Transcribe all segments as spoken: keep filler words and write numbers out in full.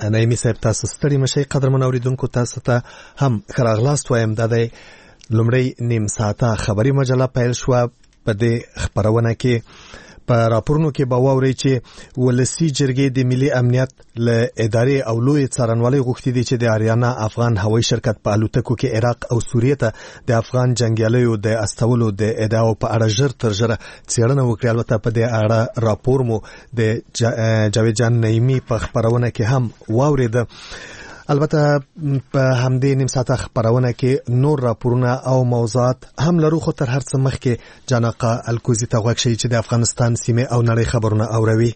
نایمي صاحب تاسو ستړي مشئ. قدرمن اوریدونکو تاسو ته هم ښه راغلاست وایم. دا د لومړی نیم ساعته خبري مجله پیل شوه. په دې خپرونه کې په راپورونو کې به واورئ چې ولسي جرګې د ملي امنیت له ادارې او لوی څارنوالۍ غوښتي دي چې د اریانا افغان هوایي شرکت په الوتکو کې عراق او سوریې ته د افغان جنګیالیو د استولو د ادعاو په اړه ژر تر ژره څېړنه وکړي. البته په دې اړه راپور مو د جاوید جان نعیمي په خپرونه کې هم واورېده. البته په همدې نیم ساعته خبرونه کې نور راپورونه او موضوعات هم لرو، خو تر هر څه مخکې جانقه الکوزي ته غوږ شئ چې د افغانستان سیمه او نړۍ خبرونه اوروي.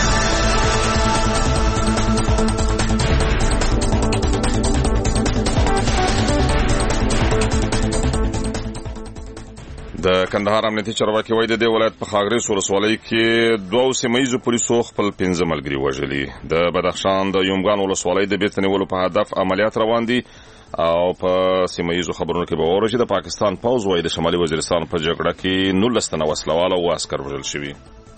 د کندهار امنیتي چارواکي وایي د دې ولایت په خاغریس ولسوالۍ کې دوه سیمهییزو پولیسو خپل پنځه ملګري وژلي. د بدخشان د یومګان ولسوالۍ د بیرته نیولو په هدف عملیات روان دي او په سیمهییزو خبرونو کې به واورئ چې د پاکستان پوځ وایي د شمالي وزیرستان په جګړه کې نولس تنه وسلوال او عسکر وژل شوي.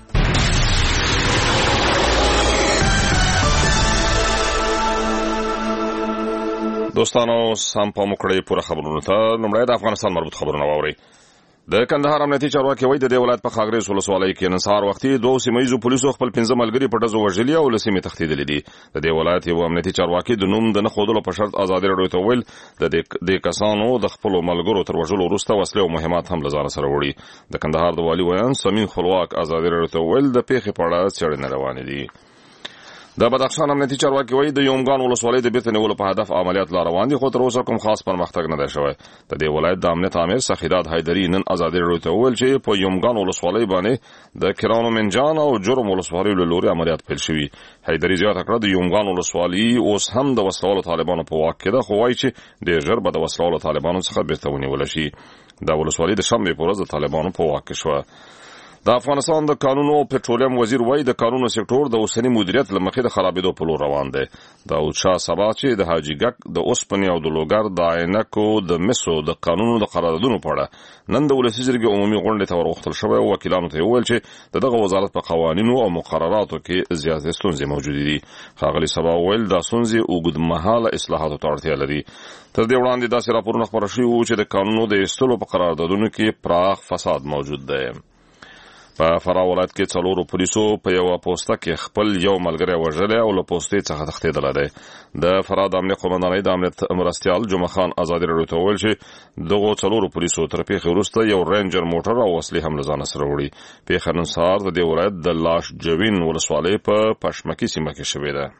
دوستانو سم پام وکړئ پوره خبرونو ته. لومړی د افغانستان مربوط خبرونه واورئ. د کندهار امنیتي چارواکي وایي د دې ولایت په خاغریس ولسوالۍ کې نن سهار وختي دوه سیمهییزو پولیسو خپل پنځه ملګري په ډزو وژلي او له سیمې تښتېدلي دي. د دې ولایت یو امنیتي چارواکي د نوم د نه ښودلو په شرط ازادي راډیو ته وویل د دې کسانو د خپلو ملګرو تر وژلو وروسته وسلې او مهمات هم له ځانه سره وړي. د کندهار د والي ویان سمین خپلواک ازادي راډیو ته وویل د پیښې په اړه څېړنې روانې دي. د بدخشان امنیتي چارواکي وایي د یومګان ولسوالۍ د بیرته نیولو په هدف عملیات لا روان دي، خو تر اوسه کوم خاص پرمختګ نه دی شوی. د دې ولایت د امنیت امیر سخیرات حیدري نن ازادي راډیو ته وویل چې په یومګان ولسوالۍ باندې د کرانو منجان او جرم ولسوالیو له لوري عملیات پیل شوي. حیدري زیاته کړه د یومګان ولسوالۍ اوس هم د وسلوالو طالبانو په واک کې ده، خو وایي چې ډېر ژر به د وسلوالو طالبانو څخه بیرته ونیول شي. دا ولسوالۍ د شنبې په ورځ د طالبانو په واک کې شوه. د افغانستان د کانونو او پټرولیم وزیر وایي د کانونو سکتور د اوسنی مدیریت له مخې د خرابېدو په لور روان دی. داود شاه سبا چې د حاجي ګک د اوسپنې او د لوګر د عینکو د مسو د قانونو د قراردادونو په اړه نن د ولسي جرګې عمومي غونډې ته ورغوښتل شوی او وکیلانو ته وویل چې د دغه وزارت په قوانینو او مقرراتو کې زیاتې ستونزې موجودې دي. ښاغلي سبا وویل دا ستونزې اوږدمهاله اصلاحاتو ته اړتیا لري. تر دې وړاندې داسې راپورونه خپاره شوي وو چې د قانونو د ایستلو په قراردادونو کې پراخ فساد موجود دی. په فراه ولایت کې څلورو پولیسو په یوه پوسته کې خپل یو ملګری وژلی او له پوستې څخه تښتېدلی دی. د فراه د امنیت قومندانۍ د امنیت مرستیال جمعه خان ازادي راډیو ته وویل چې دغو څلورو پولیسو تر پیښې وروسته یو رینجر موټر او وسلې هم له ځانه سره وړي. پیښه نن سهار د دې ولایت د لاش جوین ولسوالۍ په پشمکي سیمه کې شوې ده.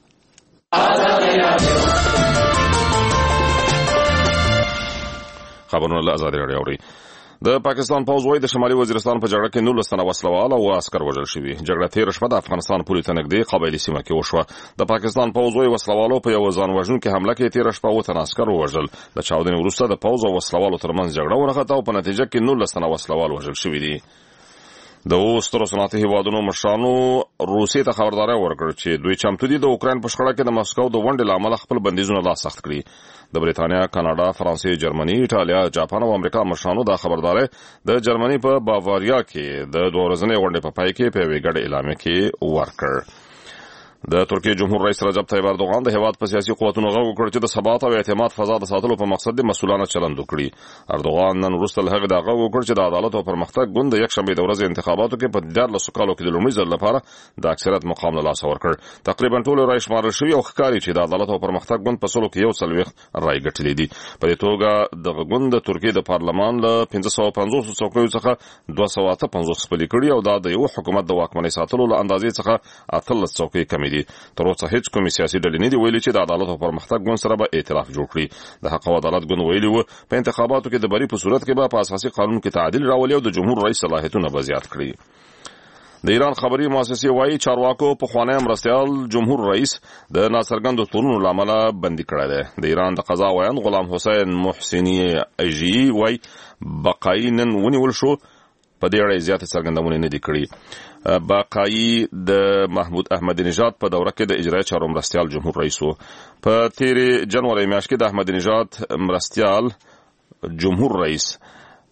خبرونه له ازادي راډیو اورئ. د پاکستان پوځ وایي د شمالي وزیرستان په جګړه کې نولس تنه وسلوال او عسکر وژل شوي. جګړه تېره شپه د افغانستان پولې ته نږدې قبایلي سیمه کې وشوه. د پاکستان پوځ وایي وسلوالو په یوه ځان وژونکې حمله کې تېره شپه اووه تنه عسکر ووژل. د چاودنې وروسته د پوځ او وسلوالو ترمنځ جګړه ونښته او په نتیجه کې نولس تنه وسلوال وژل شوي دي. د اوس سترو صنعتي هیوادونو مشرانو روسیې ته خبرداری ورکړ چې دوی چمتو دي د اوکراین په شخړه کې د مسکو د ونډې له امله خپل بندیزونه لا سخت کړي. د بریتانیا، کاناډا، فرانسې، جرمني، ایټالیا، جاپان او امریکا مشرانو دا خبرداری د جرمني په باواریا کې د دوه ورځنۍ غونډې په پای کې په یوې ګډې اعلامیه کې ورکړ. د ترکیې جمهور رئیس رجب طیب اردوغان د هیواد په سیاسي قوتونو غږ وکړ چې د ثبات او اعتماد فضا د ساتلو په مقصد د مسؤلانه چلند وکړي. اردوغان نن وروسته له هغې دا غږ وکړ چې د عدالت او پرمختګ ګوند د یکشنبې د ورځې انتخاباتو کې په دیارلسو کالو کې د لومړي ځل لپاره د اکثریت مقام له لاسه ورکړ. تقریبا ټول رای شمارل شوي او ښکاري چې د عدالت او پرمختګ ګوند په سلو کې یو څلوېښت رای ګټلې دي. په دې توګه دغه ګوند د ترکیې د پارلمان له پنځه سوه پنځوسو څوکیو څخه دوه سوه اته پنځوس خپلې کړي او دا د یو حکومت د واکمنۍ ساتلو له اندازې څخه اتلس څوکۍ کمې دي. تر اوسه هیڅ کومې سیاسي ډلې نه دي ویلي چې د عدالت او پرمختګ ګوند سره به ائتلاف جوړ کړي. د حق او عدالت ګوند ویلي و په انتخاباتو کې د بري په صورت کې به په اساسي قانون کې تعدیل راولي او د جمهور رئیس صلاحیتونه به زیات کړي. د ایران خبري مؤسسې وایي چارواکو پخوانی مرستیال جمهور رئیس د ناڅرګندو تورونو له امله بندي کړی دی. د ایران د قضا ویان غلام حسین محسني اژیي وایي بقایي نن ونیول شو. په دې اړه زیاتې څرګندونې نه دي کړي. بقایي د محمود احمدي نژاد په دوره کې د اجرایي چارو مرستیال جمهور رئیس و. په تیرې جنوري میاشت کې د احمدي نژاد مرستیال جمهور رئیس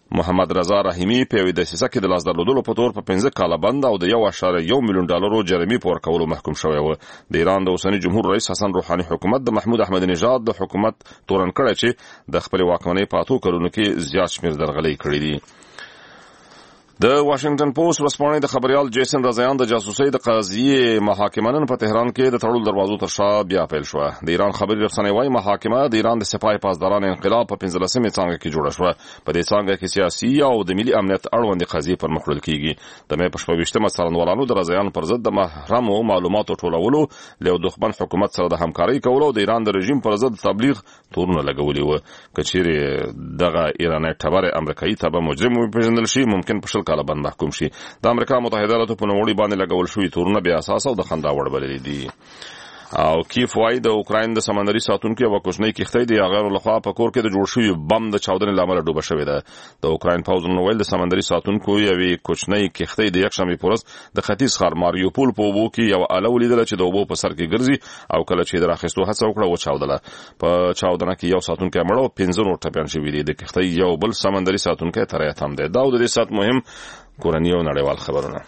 محمد رضا رحیمی په یوه دسیسه کې د لاس درلودلو په تور په پنځه کاله بند او د یو اعشاریه یو میلیون ډالرو جریمې په ورکولو محکوم شوی و. د ایران د اوسني جمهور رئیس حسن روحاني حکومت د محمود احمدي نژاد د حکومت تورن کړی چې د خپل واکمنۍ په اتو کلونو کې زیات شمېر درغلۍ کړې دي. د واشنگټن پوسټ ورځپاڼې د خبريال جیسن رضایان د جاسوسۍ د قضیې محاکمه نن په تهران کې د تړلو دروازو تر شا بیا پیل شوه. د ایران خبري رسنۍ وايي محاکمه د ایران د سپاه پاسداران انقلاب په پنځلسمې څانګه کې جوړه شوه. په دې څانګه کې سیاسي او د ملي امنیت اړوند قضیې پر مخ وړل کیږي. د مې په شپږویشتمه څارنوالانو د رضایان پر ضد د محرمو معلوماتو ټولولو له دښمن حکومت سره د همکارۍ کولو او د ایران د رژیم پر ضد تبلیغ تورونه لګولي و. کچېرې دغه ایرانی ټبر امریکایي تبه مجرم وپېژندل شي ممکن په شل کاله بند محکوم شي. د امریکا متحده ایالاتو په نوموړي باندې لګول شوي تورونه بې اساسه او د خندا وړ بللي دي. او کیف وايي د اوکراین د سمندري ساتونکو یوه کوچنۍ کښتۍ د هغوی لخوا په کور کې د جوړ شوي بم د چاودنې له امله ډوبه شوې ده. د اوکراین پوځ ویل د سمندري ساتونکو یوې کوچنۍ کښتۍ د یکشنبې په ورځ د ختیځ ښار ماریوپول په اوبو کې یوه اله ولیدله چې د اوبو په سر کې ګرځي او کله چې د راخیستو هڅه وکړه وچاودله. په چاودنه کې یو ساتونکی مړ او پنځه نور ټپیان شوي دي. د کښتۍ یو بل سمندري ساتونکی تر یتم دی. دا د دې ساعت مهم کورني او نړیوال خبرونه.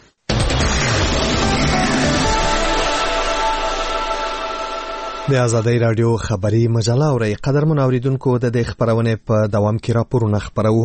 د آزادۍ رادیو خبري مجله اورئ. قدرمن اوریدونکو د دې خبرونه په دوام کې راپورونه خبرو.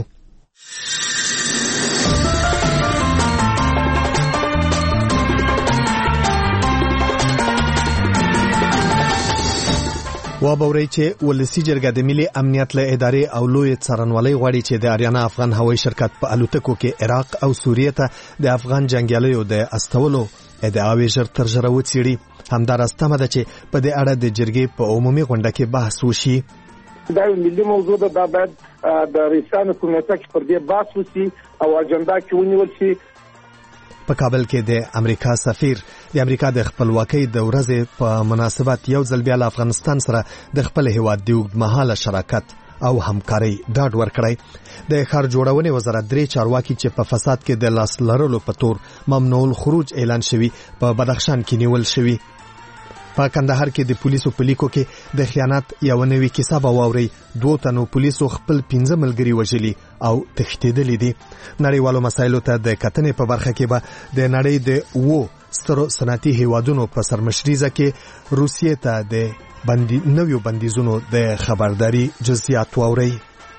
وابورئ چې ولسی جرګه د ملي امنیت له ادارې او لوی څارنوالۍ غواړي چې د اریانا افغان هوایي شرکت په الوتکو کې عراق او سوریه ته د افغان جنګیالیو د استولو ادعاوې ژر تر ژره وڅېړي. همداراز تمه ده چې په دې اړه د جرګې په عمومي غونډه کې بحث وشي. دا ملي موضوع ده، دا باید د رئیسانو کمیټه کې پر دې بحث وشي او اجنډا کې ونیول شي. په کابل کې د امریکا سفیر د امریکا د خپلواکۍ د ورځې په مناسبت یو ځل بیا له افغانستان سره د خپل هیواد د اوږدمهاله شراکت او همکارۍ ډاډ ورکړی. د ښار جوړونې وزارت درې چارواکي چې په فساد کې د لاس لرلو په تور ممنوع الخروج اعلان شوي په بدخشان کې نیول شوي. په کندهار کې د پولیسو په لیکو کې د خیانت یو نوې کیسه به واورئ. دوه تنو پولیسو خپل پنځه ملګري وژلي او تښتېدلي دي. نړیوالو مسایلو ته د کتنې په برخه کې به د نړۍ د اوو سترو صنعتي هیوادونو په سرمشریزه کې روسیې ته د بندي نویو بندیزونو د خبرداري جزئیات واورئ.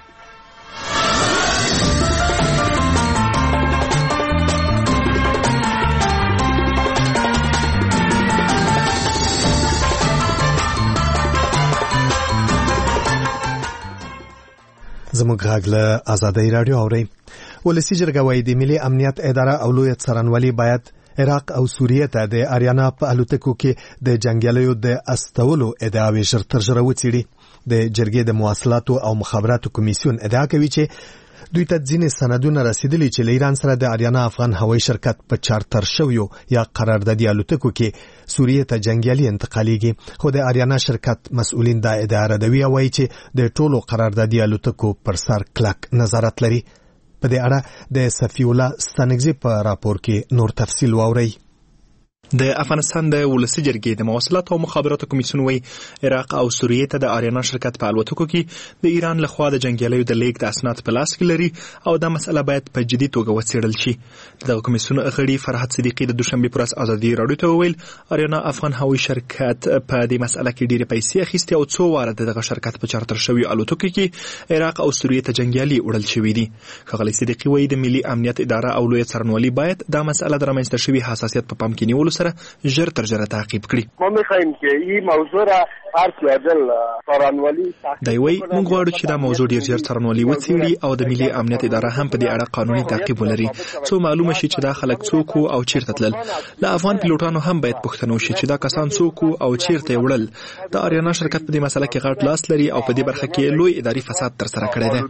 زموږ غږ له آزادۍ رادیو اورئ. ولسی جرګه وايي د ملي امنیت اداره او لوی څارنوالي باید عراق او سوریه ته د اریانا په الوتکو کې د جنګیالیو د استولو ادعاوې ژر تر ژره وڅېړي. د جرګې د مواصلاتو او مخابراتو کمیسیون ادعا کوي چې دوی ته ځینې سندونه رسیدلي چې له ایران سره د اریانا افغان هوایي شرکت په چارتر شویو یا قراردادي الوتکو کې سوریه ته جنګیالي انتقالیږي. خو د اریانا شرکت مسؤلین دا ادعا ردوي او وایي چې د ټولو قراردادي الوتکو پر سر کلک نظارت لري. په دې اړه د صفی الله ستانکزي په راپور کې نور تفصیل واورئ. د افغانستان د ولسی جرګې د مواصلات او مخابراتو کمیسیون وی عراق او سوریه ته د اریانا شرکت په الوتکو کې د ایران لخوا د جنګیالیو د لیک د اسناد په لاس کې لري او دا مسله باید په جدي توګه وڅېړل شي. دغه کمیسیون غړي فرحت صدیقي د دوشنبه پر ورځ ازادي رادیو ته ویل اریانا افغان هوایي شرکت په دې مسله کې ډېرې پیسې اخیستي او څو واره دغه شرکت په چارتر شوی الوتکو کې عراق او سوریه ته جنګیالي وړل شوی دي. ښاغلی صدیقي وایي د ملي امنیت اداره او لوی څارنوالي باید دا مسله د رامنځته شوي حساسیت په پام کې نیولو سره ژر تر ژره تعقیب کړي. ما می‌خوایم که این موضوع را هر سیادل څارنوالي دی وایي موږ غواړو چې دا موضوع ډېر ژر څارنوالي وڅېړي او د ملي امنیت اداره هم په دې اړه قانوني تعقیب ولري څو معلومه شي چې دا خلک څوک او چیرته تلل. له افغان پیلوټانو هم باید پوښتنه وشي چې دا کسان څوک او چیرته وړل. د اریانا شرکت په دې مسله کې غټ لاس لري او په دې برخه کې لوی اداري فساد ترسره کړی دی.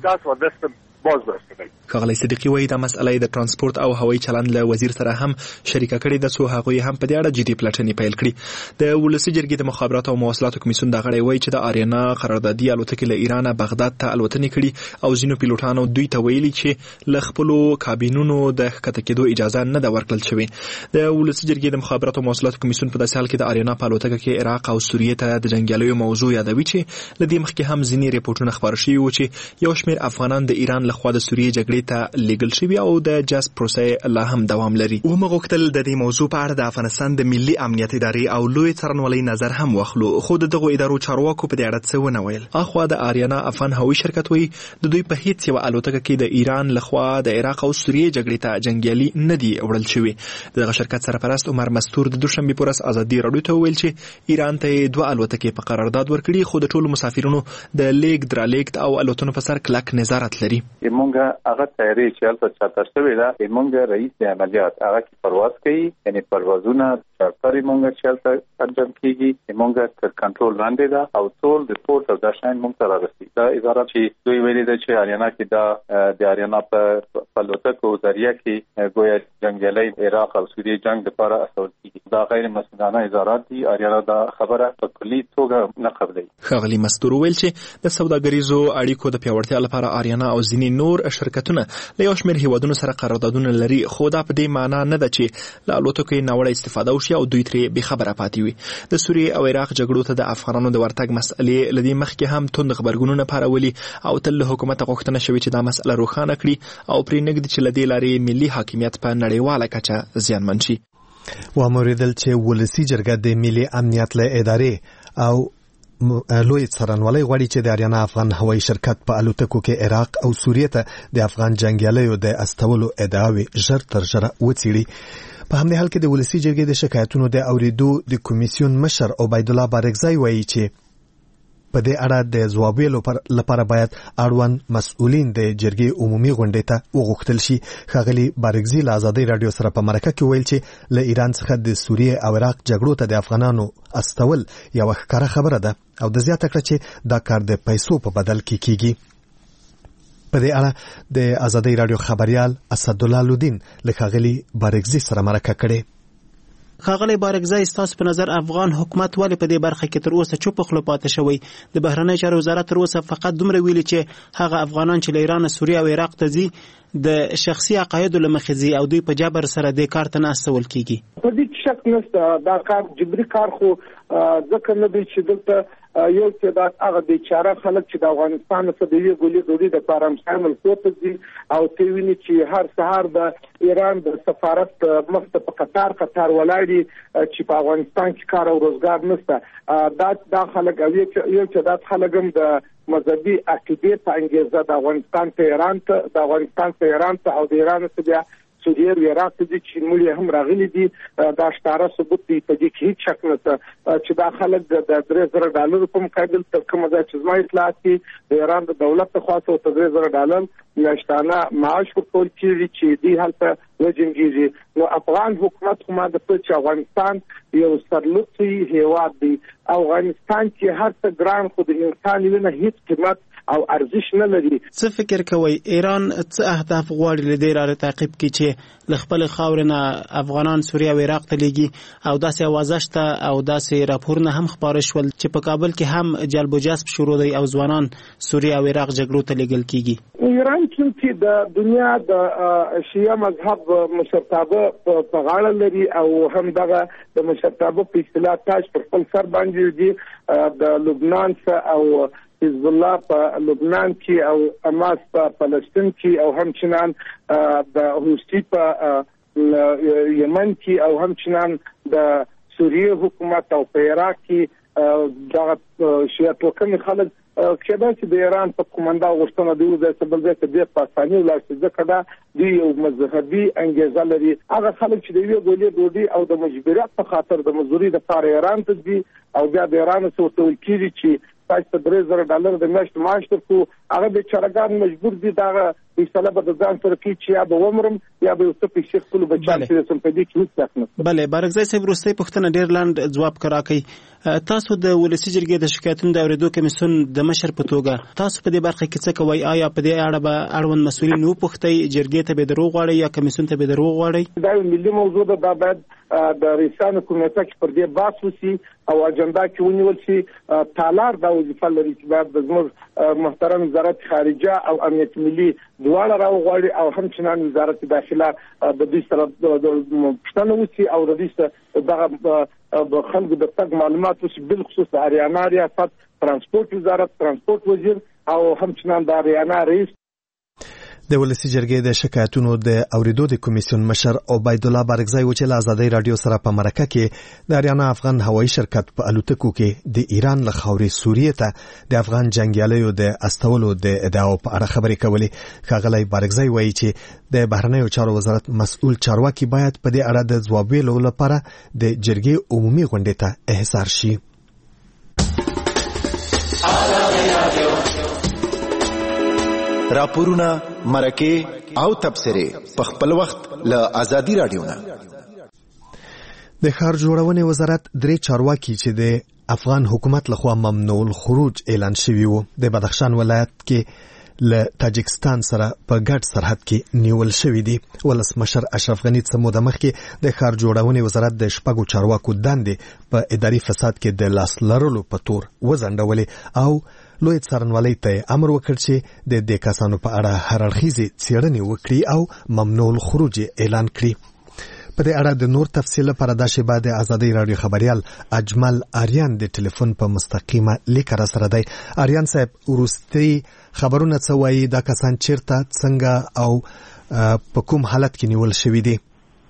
ښاغلی صدیقي وایي دا مسله د ترانسپورت او هوایي چلند له وزیر سره هم شریکه کړې ده څو هغوی هم په دې اړه جدي پلټنې پیل کړي. د ولسی جرګې د مخابراتو او مواصلاتو کمیسیون دا غړی وایي چې د اریانا قراردادي الوتکې له ایرانه بغداد ته الوتنې کړي او ځینو پیلوټانو دوی ته ویلي چې له خپلو کابینونو د ښکته کېدو اجازه نه ده ورکړل شوې. د ولسی جرګې د مخابراتو او مواصلاتو کمیسیون په داسې حال کې د اریانا په الوتکه کې عراق او سوریه ته د جنګیالیو موضوع یادوي چې له دې مخکې هم ځینې ریپورټونه خپاره شوي وو چې یو شمېر افغانان د ایران له لخوا د سوریې جګړې ته لیږل شوي او د جذب پروسه لا هم دوام لري. ومه غوښتل د دې موضوع په اړه د افغانستان د ملي امنیت ادارې او لوی څارنوالۍ نظر هم واخلو، خو د دغو ادارو چارواکو په دې اړه څه ونه ویل. اخوا د آریانا افغان هوایي شرکت وایي د دوی په هیڅ یوه الوتکه کې د ایران لخوا د عراق او سوریې جګړې ته جنګیالي نه دي وړل شوي. دغه شرکت سرپرست عمر مستور د دوشنبې په ورځ ازادي راډیو ته وویل چې ایران ته دوه الوتکې په قرارداد ورکړي، خو د ټولو مسافرینو د لیږد رالېږد او الوتنو په سر کلک نظارت لري. موږ هغه تیاری چې هلته چارتر شوې ده، موږ رئیس عملیات هغه کې پرواز کوي، یعنی پروازونه چارتر موږ چې هلته انجام کیږي، موږ تر کنټرول لاندې ده او ټول ریپورت او دا شاین موږ ته راغلي. دا اداره چې دوی ویلي ده چې آریانا کې دا د آریانا په الوتکو ذریعہ کې ګویا جنګیالي عراق او سوریې جنگ لپاره استول کیږي، دا غیر مسؤلانه اظهارات دي. آریانا دا خبره په کلي توګه نه قبلوي. ښاغلي مستور ویل چې د سوداګریزو اړیکو د پیاوړتیا لپاره آریانا او ځینې نور شرکتونه له یو شمېر هیوادونو سره قراردادونه لري، خو دا په دې معنا نه ده چې له الوتکو یې ناوړه استفاده وشي او دوی ترې بې خبره پاتې وي. د سوریې او عراق جګړو ته د افغانانو د ورتګ مسئلې له دې مخکې هم توند غبرګونونه پارولي او تل له حکومته غوښتنه شوې چې دا مسئله روښانه کړي او پرې نږدي چې له دې لارې ملي حاکمیت په نړیواله کچه زیانمن شي. واوریدل چې ولسي جرګه د ملي امنیت له ادارې او لوی څارنوالۍ غواړي چې د آریانا افغان هوایي شرکت په الوتکو کې عراق او سوریې ته د افغان جنګیالیو د استولو ادعاوې ژر تر ژره وڅېړي. په همدې حال کې د ولسي جرګې د شکایتونو د اورېدو د کمیسیون مشر عبید الله بارګزی وایي چې په دې اړه د ځواب ویلو لپاره باید اړوند مسؤلین د جرګې عمومي غونډې ته وغوښتل شي. ښاغلي بارګزي له ازادۍ راډیو سره په مرکه کې ویل چې له ایران څخه د سوریې او عراق جګړو ته د افغانانو استول یوه ښکاره خبره ده او د زیاته کړه چې دا کار د پیسو په بدل کې کیږي. په دې اړه د ازادۍ راډیو خبريال اسدالله لودین له ښاغلي بارګزي سره مرکه کړې. ښاغلی بارګزی، ستاسو په نظر افغان حکومت ولې په دې برخه کې تر اوسه چوپ خوله پاتې شوی؟ د بهرنۍ چارو وزارت تر اوسه فقط دومره ویلي چې هغه افغانان چې له ایران، سوریه او عراق ته ځي د شخصي عقایدو له مخې ځي او دوی په جبر سره دې کار ته نه استول کیږي. په دې شک نشته، دا کار جبري کار خو ځکه نه دی چې دلته یو چې دا هغه بیچاره خلک چې د افغانستان څخه د یوې ګولې ډوډۍ د پاره مسامل کوته دي او ته ویني چې هر سهار د ایران د سفارت مخ ته په قطار قطار ولاړي چې په افغانستان کې کار او روزګار نشته. دا دا خلک او یو چې دا خلک هم د مذهبي عقیدې په انګیزه د افغانستان ته ایران ته د افغانستان ته ایران ته او د ایران څخه بیا سوریه او عراق ته چې موږ هم راغلي دي، دا اشاره ثبوت دی. په دې کې هیڅ شک نشته چې دا خلک د درې زره ډالر په مقابل تر کومه ځای چې زما اطلاعات دي د ایران د دولت څخه څو درې زره ډالر میاشتانه معاش ورکول کیږي چې دی هلته وجنګیږي. نو افغان حکومت خو ما د چې افغانستان یو سرلوڅي هیواد دی، افغانستان چې هر څه ګران خو د انسان وینه هیڅ قیمت او ارزش نه لري. څه فکر کوي ایران څه اهداف غواړي له دې لارې تعقیب کړي چې له خپل خاورې نه افغانان سوریه او عراق ته لیږي او داسې اوازه شته او داسې راپورونه هم خپاره شول چې په کابل کې هم جلب و جذب شروع دی او ځوانان سوریه او عراق جګړو ته لیږل کیږي؟ ایران چې د دنیا د شیعه مذهب مشرتابه په غاړه لري او هم دغه د مشرتابه په اصطلاح تاج پر خپل سر باندې دي. د لبنان څخه او حزب الله په لبنان کې او حماس په فلسطین کې او همچنان د حوثي په یمن کې او همچنان د سوریه حکومت او په عراق کې د شیعه توکمي خلک کله چې د ایران په کومندا غوښتنه دی د سبل ځای ته د پاکستاني ولایت ځکه دا دی یو مذهبي انګیزه لري. هغه خلک چې د یو ګولې ډوډۍ او د مجبوریت په خاطر د مزدوري د پاره ایران ته دي او بیا د ایران څخه ورته کیږي چې تاسو ته درې زره ډالر د میاشت معاش ورکو، هغه به چارګان مجبور دي دا فیصله به د ځان سره کوي چې یا به ومرم یا به څه پیسې خپل بچان چې سم پدې کې هیڅ نه. بله بارګزی صاحب، وروستۍ پوښتنه ډېر لاند ځواب کراکې. تاسو د ولسي جرګې د شکایتونو د اورېدو کمیسیون د مشر په توګه تاسو په دې برخه کې څه کوئ؟ آیا په دې اړه به اړوند مسؤلین وپوښتئ جرګې ته به دروغ غواړئ یا کمیسیون ته به دروغ غواړئ؟ دا ملي موضوع ده، دا باید د رئیسانو کمیټه کې پر دې بحث وشي او اجنډا کې ونیول شي. تالار دا وظیفه لري چې باید د زموږ محترم وزارت خارجه او امنیت ملي دواړه راوغواړي او همچنان وزارت داخله د دې سره پښتنه وشي او د دې سره دغه خلکو د تګ معلومات وشي، بالخصوص د اریانا ریاست ترانسپورت وزارت ترانسپورت وزیر او همچنان د اریانا رئیس. د ولسی جرګې د شکایتونو د اوریدو د کمیسیون مشر عبید الله بارګزی و چې له ازادۍ رادیو سره په مرکه کې د اریانا افغان هوایي شرکت په الوتکو کې د ایران له خاورې سوریې ته د افغان جنګیالیو د استولو د ادعاو په اړه خبرې کولې. ښاغلی بارګزی وایي چې د بهرنیو چارو وزارت مسؤل چارواکي باید په دې اړه د ځواب ویلو لپاره د جرګې عمومي غونډې ته احضار شي. راپورونه، مرکې او تبصرې په خپل وخت له ازادي رادیو نه. د ښار جوړونې وزارت درې چارواکي چې د افغان حکومت لخوا ممنوع الخروج اعلان شوي وو د بدخشان ولایت کې له تاجکستان سره په ګډ سرحد کې نیول شوي دي. ولسمشر اشرف غني څه موده مخکې د ښار جوړونې وزارت د شپږو چارواکو دندې په اداري فساد کې د لاس لرلو په تور وځنډولې او لوی څارنوالۍ ته امر وکړ چې د دې کسانو په اړه هر اړخیزې څېړنې وکړي او ممنوع الخروج اعلان کړي. په دې اړه د نور تفصیل لپاره د شبا د ازادۍ رادیو خبريال اجمل آریان د ټلیفون په مستقیمه لیک را سره دی. آریان صاحب، ورستي خبرونه څه وایي؟ دا کسان چیرته، څنګه او په کوم حالت کې نیول شوي دي؟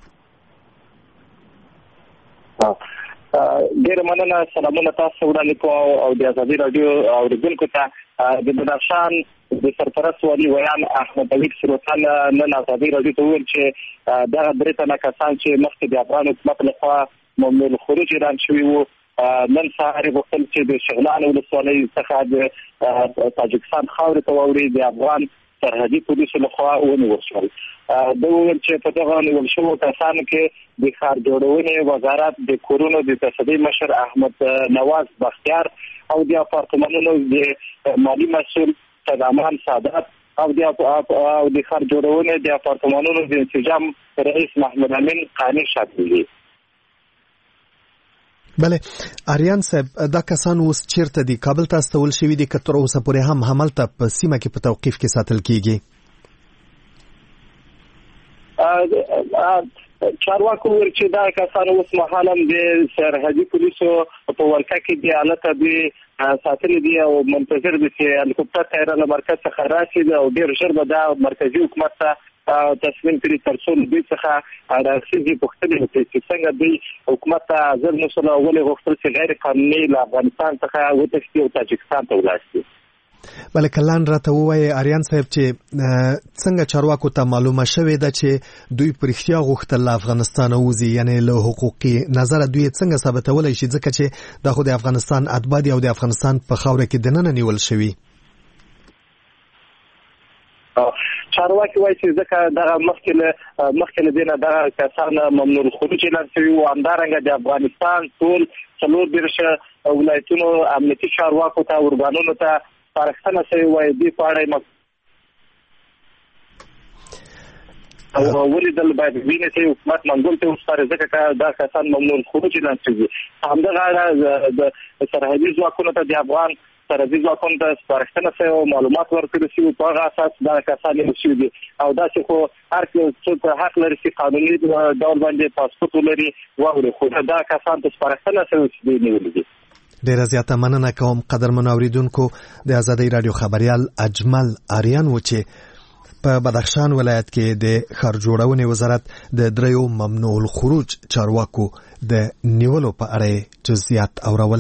ډېر مننه. سلامونه تاسو وړاندې کوم او د ازادۍ رادیو اوریدونکو ته. د بدخشان د سرپرست والي ویان احمد داود سروطان نن ازادۍ رادیو ته وویل چې دغه درې تنه کسان چې مخکې د افغان حکومت لخوا ممنوع الخروج اعلان شوي وو، نن سهار یې غوښتل چې د شغلان ولسوالۍ څخه د تاجکستان خاورې ته واوړي، د افغان سرحدي پولیسو لخوا ونیول شول. دا وویل چې په دغه نیول شوو کسانو کې د ښار جوړونې وزارت د کورونو د تصدۍ مشر احمد نواز بختیار او د اپارتمانونو د مالی مسؤل صدامان سادات او د او د ښار جوړونې د اپارتمانونو د انسجام رئیس محمد امین قانی شامل دي. بله آریان صاحب، دا کسان اوس چیرته دي؟ کابل ته استول شوي دي که تر اوسه پورې هم هملته په سیمه کې په توقیف کې ساتل کیږي؟ چارواکو ویل چې دا کسان اوس مهال هم د سرحدي پولیسو په ولکه کې د حالت به ساتلي دي او منتظر دي چې هلیکوپټر تیاره له مرکز څخه راشي او ډېر ژر به دا مرکزي حکومت ته تصمیم کړي تر څو دوی څخه راغسیږي پوښتنې وکړي چې څنګه دوی حکومت ته حاضر نه شول او ولې غوښتل چې غیر قانوني له افغانستان څخه وتښتي او تاجکستان ته ولاړ شي. بله کلان راته ووایي آریان صاحب چې څنګه چارواکو ته معلومه شوې ده چې دوی په رښتیا غوښتل له افغانستانه وځي، یعنې له حقوقي نظره دوی څنګه ثابتولی شي ځکه چې دا خو د افغانستان اتباع دي او د افغانستان په خاوره کې دننه نیول شوي؟ چارواکي وایي چې ځکه دغه مخکې له مخکې له دې نه دغه کسان ممنوع الخروج اعلان شوي وو، همدارنګه د افغانستان ټول څلور دېرش ولایتونو امنیتي چارواکو ته ارګانونو ته سپارښتنه شوې وایي دې په اړه یې او ولیدل باید وینې چې حکومت منګول ته وسپاري ځکه دا کسان ممنوع الخروج اعلان شوي. همدغه اړه د سرحدي ځواکونو ته د افغان سرحدي ځواکونو ته سپارښتنه شوې او معلومات ورکړل شوي، په هغه اساس دا کسان نیول شوي دي. او داسې خو هر څوک حق لري چې قانوني ډول باندې پاسپورټ ولري واوړي، خو دا کسان ته سپارښتنه شوې چې دوی نیولي دي. ډیره زیاته مننه کوم قدرمنو اوریدونکو. د ازادۍ رادیو خبريال اجمل آریان و چې په بدخشان ولایت کې د ښار جوړونې وزارت د دریو ممنوع الخروج چارواکو د نیولو په اړه جزئیات اورول.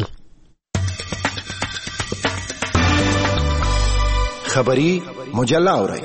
خبری مجله اورئ.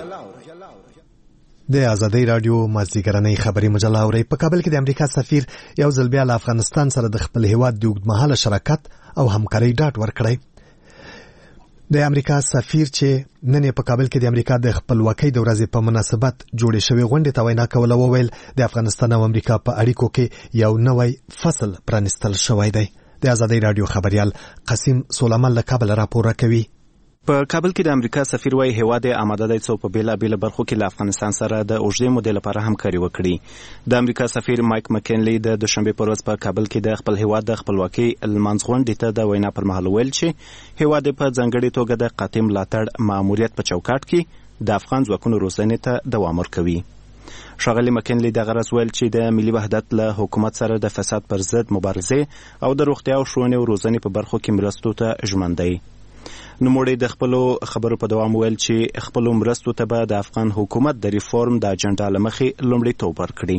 د ازادۍ رادیو مازدیګرنۍ خبري مجله اورئ. په کابل کې د امریکا سفیر یو ځل بیا له افغانستان سره د خپل هیواد د اوږدمهاله شراکت او همکارۍ ډاډ ورکړی. د امریکا سفیر چې نن په کابل کې د امریکا د خپلواکۍ د ورځې په مناسبت جوړې شوې غونډې ته وینا کوله وویل د افغانستان او امریکا په اړیکو کې یو نوی فصل پرانستل شوی دی. د ازادۍ رادیو خبريال قاسم سلیمان له کابل راپور کوي. په کابل کې د امریکا سفیر وايي هیواد آماده دی څو په بیلابیل برخو کې له افغانستان سره د اوږدې مودې لپاره همکاري وکړي. د امریکا سفیر مایک مکینلی د دوشنبه په ورځ په کابل کې د خپل هیواد د خپلواکۍ لمانځ غونډې ته د وینا پر مهال ویل چې هیواد په ځانګړې توګه د قاطع ملاتړ ماموریت په چوکاټ کې د افغان ځواکونو روزنې ته دوام ورکوي. ښاغلي مکینلی د غرض ویل چې د ملي وحدت له حکومت سره د فساد پر ضد مبارزې او د روغتیا او ښوونې او روزنې په برخو کې مرستو ته ژمن دی. نوموړي د خپلو خبرو په دوام ویل چې خپلو مرستو ته به د افغان حکومت د ریفورم د اجنډا له مخې لومړیتوب ورکړي.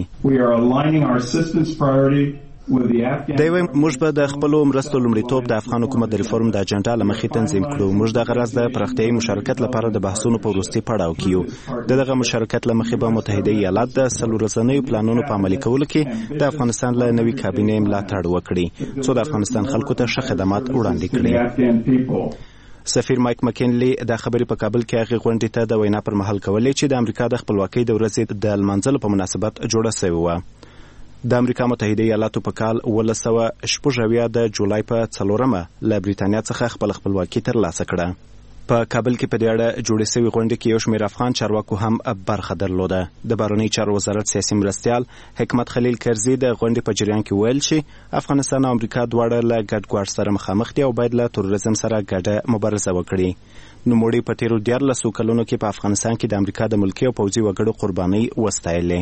دی وايي موږ به د خپلو مرستو لومړیتوب د افغان حکومت د ریفورم د اجنډا له مخې تنظیم کړو. موږ د غرض د پراختیایي مشارکت لپاره د بحثونو په وروستي پړاو کې یو. د دغه مشارکت له مخې به متحده ایالات د څلور ورځنیو پلانونو په عملي کولو کې د افغانستان له نوي کابینې ملاتړ وکړي څو د افغانستان خلکو ته ښه خدمات وړاندې کړي. سفیر مایک مکینلی د خبرې په کابل کې هغه غونډې ته د وینا پر مهال کولې چې د امریکا د خپلواکۍ د ورځې د لمانځلو په مناسبت جوړه شوې وه. د امریکا متحده ایالاتو په کال اوولس سوه شپږ اویا د جولای په څلورمه له بریتانیا څخه خپل خپلواکي ترلاسه کړه. په کابل کې په دې اړه جوړې شوې غونډې کې یو شمېر افغان چارواکو هم برخه درلوده. د بهرنیو چارو وزارت سیاسي مرستیال حکمت خلیل کرزي د غونډې په جریان کې ویل چې افغانستان او امریکا دواړه له ګډ ګواښ سره مخامخ دي او باید له تروریزم سره ګډه مبارزه وکړي. نوموړي په تیرو دیارلسو کلونو کې په افغانستان کې د امریکا د ملکي او پوځي وګړو قربانۍ وستایلې.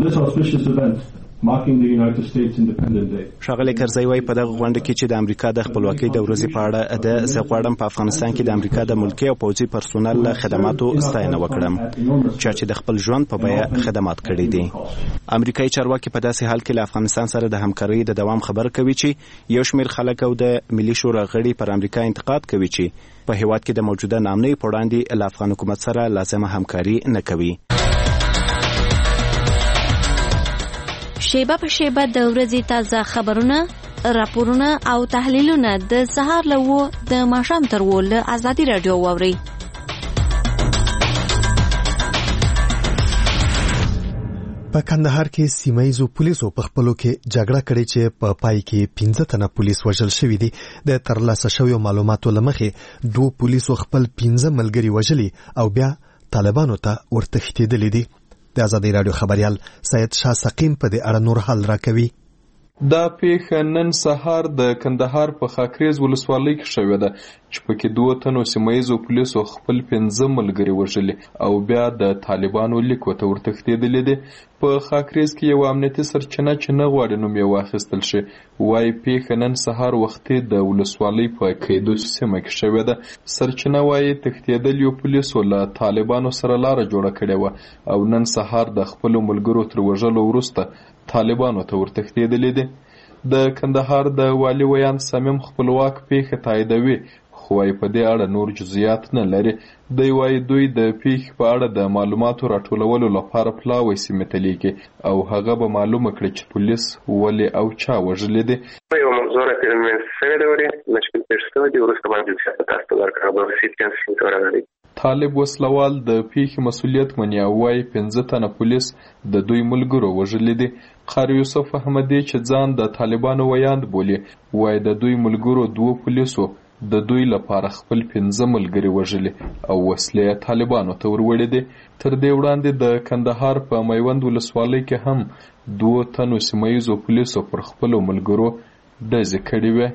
ښاغلی کرزی وايي په دغه غونډه کې چې د امریکا د خپلواکۍ د ورځې په اړه د زه غواړم په افغانستان کې د امریکا د ملکي او پوځي پرسونل له خدماتو ستاینه وکړم چې د خپل ژوند په بیه خدمات کړي دي. امریکایي چارواکي په داسې حال کې له افغانستان سره د همکارۍ د دوام خبر کوي چې یو شمېر خلک او د ملي شورا غړي پر امریکا انتقاد کوي چې په هیواد کې د موجوده نامنۍ په وړاندې له افغان حکومت سره لازمه همکاري نه کوي. شیبه په شیبه د ورځې تازه خبرونه، راپورونه او تحلیلونه د سهار له و د ماښام تر و له ازادي راډیو واورئ. په کندهار کې سیمایزو پولیسو په خپلو کې جګړه کړې چې په پا پای کې پنځه تنه پولیس وژل شوي دي. د ترلاسه شویو معلوماتو له مخې دوه پولیسو خپل پنځه ملګري وژلي او بیا طالبانو ته ورتښتېدلي دي. د ازادي راډیو خبريال سید شاه سقیم په دې اړه نور حال راکوي. دا پیښه نن سهار د کندهار په خاکریز ولسوالۍ کې شوې ده چې پکې دوه تنو سیمایزو پولیسو خپل پنځه ملګري وژلي او بیا د طالبانو لیک ورته ورتښتېدلي دي. په خاکریز کې یو امنیتي سرچینه چې نه غواړي نوم یې واخیستل شي وایي پیښه نن سهار وختي د ولسوالۍ په کیدو سیمه کې شوې ده. سرچینه وایي تښتېدلیو پولیسو له طالبانو سره لاره جوړه کړې وه او نن سهار د خپلو ملګرو تر وژلو وروسته طالبانو ته ورتښتېدلي دي. د کندهار د والي ویان صمیم خپلواک پیښه تاییدوي خو وايي په دې اړه نور جزئیات نه لري. دی وايي دوی د پیښې په اړه د معلوماتو راټولولو لپاره پلاوی سیمې ته لیکي او هغه به معلومه کړي چې پولیس ولې او چا وژلي دي. یو موضوع راپېژندل شوې ده چې پېښ شوې ده وروسته باندې چې تاسو ورکړه به سیټ کینسل راغلي. طالب وسلوال د پیښې مسؤلیت مني او وايي پنځه تنه پولیس د دوی ملګرو وژلي دي. قاری یوسف احمدی چې ځان د طالبانو ویاند بولي وايي د دوی ملګرو دوه پولیسو د دوی لپاره خپل پنځه ملګري وژلي او وسلې طالبانو ته وروړي دي. تر دې وړاندې د کندهار په میوند ولسوالۍ کې هم دوه تنو سیمایزو پولیسو پر خپلو ملګرو ډزې کړې وې.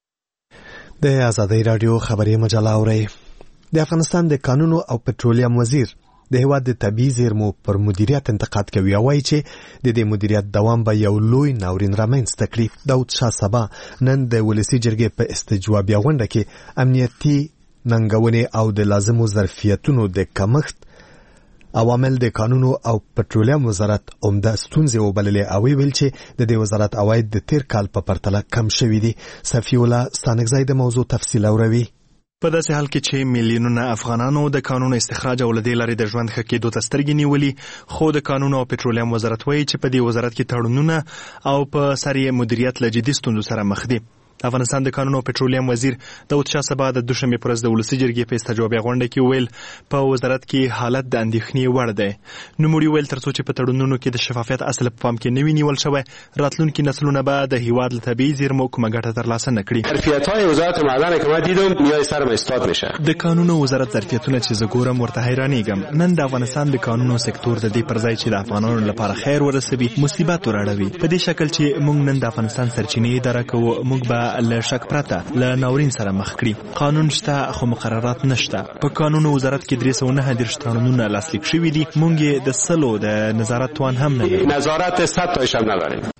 د ازادي راډیو خبري مجله اورئ. د افغانستان د قانونو او پټرولیم وزیر د هیواد د طبیعي زیرمو پر مدیریت انتقاد کوي او وايي چې د دې مدیریت دوام به یو لوی ناورین رامنځته کړي. داود شاه سبا نن د ولسي جرګې په استجوابیه غونډه کې امنیتي ننګونې او د لازمو ظرفیتونو د کمښت عوامل د قانونو او پټرولیم وزارت عمده ستونزې وبللې او ویل چې د دې وزارت عواید د تیر کال په پرتله کم شوي دي. صفی الله ستانکزی د موضوع تفصیل اوروي. په داسې حال کې چې میلیونونه افغانانو د کانونو استخراج او لدې لارې د ژوند ښه کېدو ته سترګې نیولي خو د کانونو او پټرولیم وزارت وایي چې په دې وزارت کې تړونونه او په سر یې مدیریت له جدي ستونزو سره مخ دي. افغانستان د کانونو او پټرولیم وزیر داود شاه سبا د دوشنبه پر ورځ د ولسي جرګې په استجوابیه غونډه کې ویل په وزارت کې حالت د اندېښنې وړ دی. نوموړي ویل ترڅو چې په تړونونو کې د شفافیت اصل په پام کې نه وي نیول شوی راتلونکي نسلونه به د هیواد له طبیعي زیرمو کومه ګټه ترلاسه نه کړي. ظرفیت‌های وزارت معدن که ما دیدم نیاز سرم استاد میشه. د قانونو وزارت ظرفیتونه چې زه ګورم ورته حیرانېږم. نن د افغانستان د قانونو سکتور د دې پر ځای چې د افغانانو لپاره خیر ورسوي مصیبت وراړوي. په دې شکل چې موږ نن د افغانستان سرچینې اداره کوو موږ به له شک پرته له ناورین سره مخ کړي. قانون شته خو مقررات نشته. په قانونو وزارت کې درې سوه نهه دېرش قانونونه لاسلیک شوي دي. موږ د سلو د نظارت توان هم نه لرو. نظارت صد تایش هم نداریم.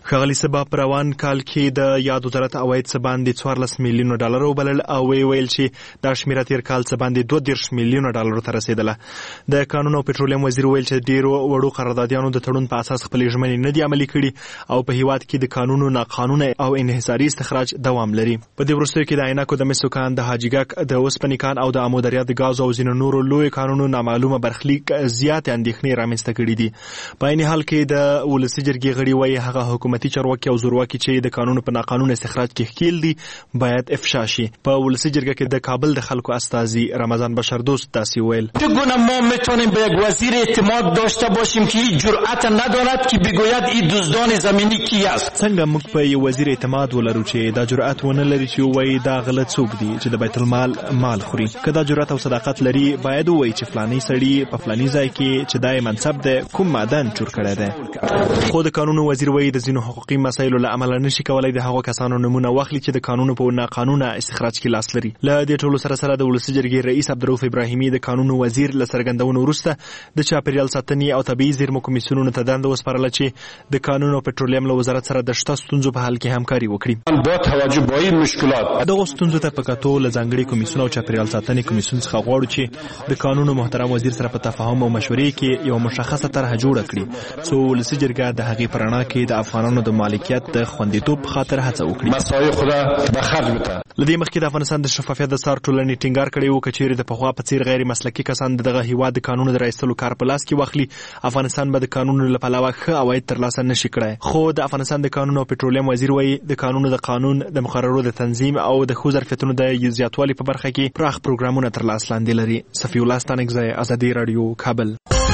ښاغلي صبا په روان کال کې د یاد وزارت عواید څه باندې څوارلس میلیونه ډالر وبلل او وی ویل چې دا شمیره تیر کال څه باندې دوه دېرش میلیونه ډالرو ته رسېدله. د قانون او پټرولیم وزیر ویل چې ډېرو وړو قراردادیانو د تړون په اساس خپلې ژمنې نه دي عملي کړي او په هیواد کې د قانونو ناقانونه او انحصاري استخراج دوام لري. په دې وروستیو کې د عینکو د مسو کان، د حاجي ګک، د اوسپنې کان او د امو دریا د ګاز او ځینو نورو لوی کانونو نامعلومه برخلیک زیات اندېښنې رامنځته کړي دي. په عین حال کې د ولسي جرګې غړي وایي هغه حکومتي چارواکي او زورواکي چې د قانون په ناقانونه استخراج کې ښکیل دي باید افشا شي. په ولسي جرګه کې د کابل د خلکو استازي رمضان بشردوست داسې ویل: چگونه ما میتونیم به یک وزیر اعتماد داشته باشیم که هیچ جرأت ندارد که بگوید این دزدان زمینی کی است؟ څنګه موږ په یو وزیر اعتماد ولرو چې دا جرأت ونه لري چې وایي دا غلط څوک دي چې د بیت المال مال خوري؟ که دا جرأت او صداقت لري باید وایي چې فلاني سړي په فلاني ځای کې چې دا منصب ده کوم معدن چور کړی دی. خو د قانون وزیر وایي د ځینو حقوقي مسایلو له امله نشي کولای د هغو کسانو نمونه واخلي چې د قانون په ناقانونه استخراج کې لاس لري. له دې ټولو سره سره د ولسي جرګې رئیس عبدالرؤف ابراهیمي د قانون وزیر له څرګندونو وروسته د چاپیریال ساتنې او طبیعي زیرمو کمیسیونونو ته دنده وسپارله چې د قانون او پټرولیم له وزارت سره د شته ستونزو په حل کې همکاري وکړي. با توجه به این مشکلات دغو ستونزو ته په کتو له ځانګړي کمیسیون او چاپیریال ساتنې کمیسیون څخه غواړو چې د قانون محترم وزیر سره په تفاهم او مشورې کې یو مشخصه طرحه جوړه کړي څو ولسي جرګه د هغې په رڼا کې د افغانانو د مالکیت د خوندیتوب په خاطر هڅه وکړي. مسایل خدا به خرج بده. له دې مخکې د افغانستان د شفافیت د څار ټولنې ټینګار کړی و که چیرې د پخوا په څیر غیر مسلکي کسان دغه هیواد د قانون د رایستلو کار په لاس کې واخلي افغانستان به د قانون له پلوه ښه عواید ترلاسه نشي کړی. خو د افغانستان د قانون او پټرولیم وزیر وایي د قانون د قانون د مقررو د تنظیم او د ښو ظرفیتونو د زیاتوالي په برخه کې پراخ پروګرامونه تر لاس لاندې لري. صفي الله ستانکزی، ازادي راډیو، کابل.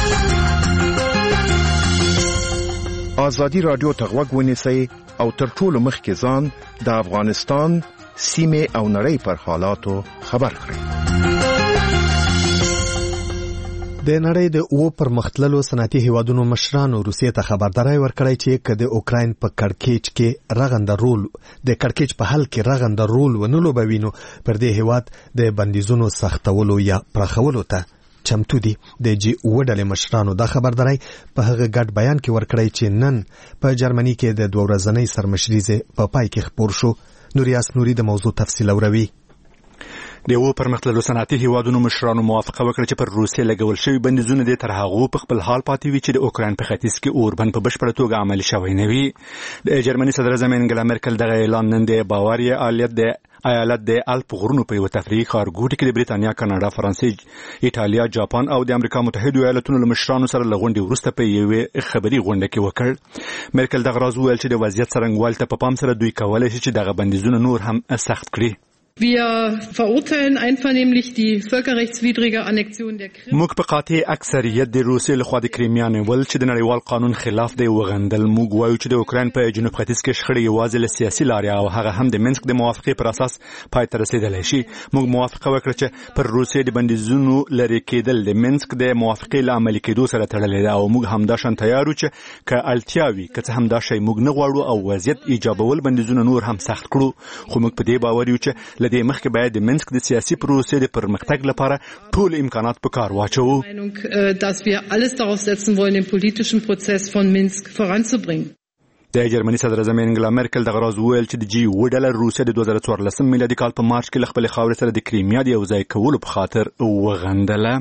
ازادي راډیو ته غوږ ونیسئ او تر ټولو مخکې ځان د افغانستان سیمې او نړۍ پر حالاتو خبر کړئ. د نړۍ د اوو پرمختللو صنعتي هیوادونو مشرانو روسیې ته خبرداری ورکړی چې که د اوکراین په کړکېچ کې رغنده رول د کړکېچ په حل کې رغنده رول ونه لوبوي نو پر دې هیواد د بندیزونو سختولو یا پراخولو ته چمتو دي. د جی اوه ډلې مشرانو دا خبرداری په هغه ګډ بیان کې ورکړی چې نن په جرمني کې د دوه ورځنۍ سرمشریزې په پای کې خپور شو. نوریاس نوري د موضوع تفصیل اوروي. د یو پرمختللو صنعتي هیوادونو مشرانو موافقه وکړه چې پر روسیې لګول شوی بندیزونه د تر هغو په خپل حال پاتې وي چې د اوکراین په ختیځ کې اوربند په بشپړه توګه عملي شوی نه وي. د جرمني صدر اعظم انګلا مرکل دغه اعلان نن د باواریا ایالت د ایالت د الپ غرونو په یو تفریحي ښارګوټي کې د بریتانیا، کاناډا، فرانسې، ایټالیا، جاپان او د امریکا متحده ایالاتونو له مشرانو سره له غونډې وروسته په یوې خبري غونډه کې وکړ. مرکل دغه راز وویل چې د وضعیت څرنګوالي ته په پام سره دوی کولی شي چې دغه بندیزونه نور هم سخت کړي. Wir verurteilen einvernehmlich die völkerrechtswidrige Annexion der Krim. موږ په قاطع اکثریت د روسیې لخوا د کریمیا نیول چې د نړیوال قانون خلاف دی وغندل. موږ وایو چې د اوکراین په جنوب ختیځ کې شخړې یوازې له سیاسي لارې او هغه هم د منسک د موافقې پر اساس پای ته رسېدلی شي. موږ موافقه وکړه چې پر روسیې د بندیزونو لرې کېدل د منسک د موافقې له عملي کېدو سره تړلې ده او موږ همداشان تیار یو چې که اړتیا وي که څه هم دا شی موږ نه غواړو او وضعیت ایجابول بندیزونه نور هم سخت کړو. خو موږ په دې باور یو چې له دې مخکې باید د منسک د سیاسي پروسې د پرمختګ لپاره ټول امکانات په کار واچوو. dass wir alles darauf setzen wollen, den politischen Prozess von Minsk voranzubringen. د جرمني صدر اعظم انګلا مرکل دغه راز وویل چې د جی اوه ډله روسیه د دوه زره څوارلسم میلادي کال په مارچ کې له خپلې خاورې سره د کریمیا د یو ځای کولو په خاطر وغندله.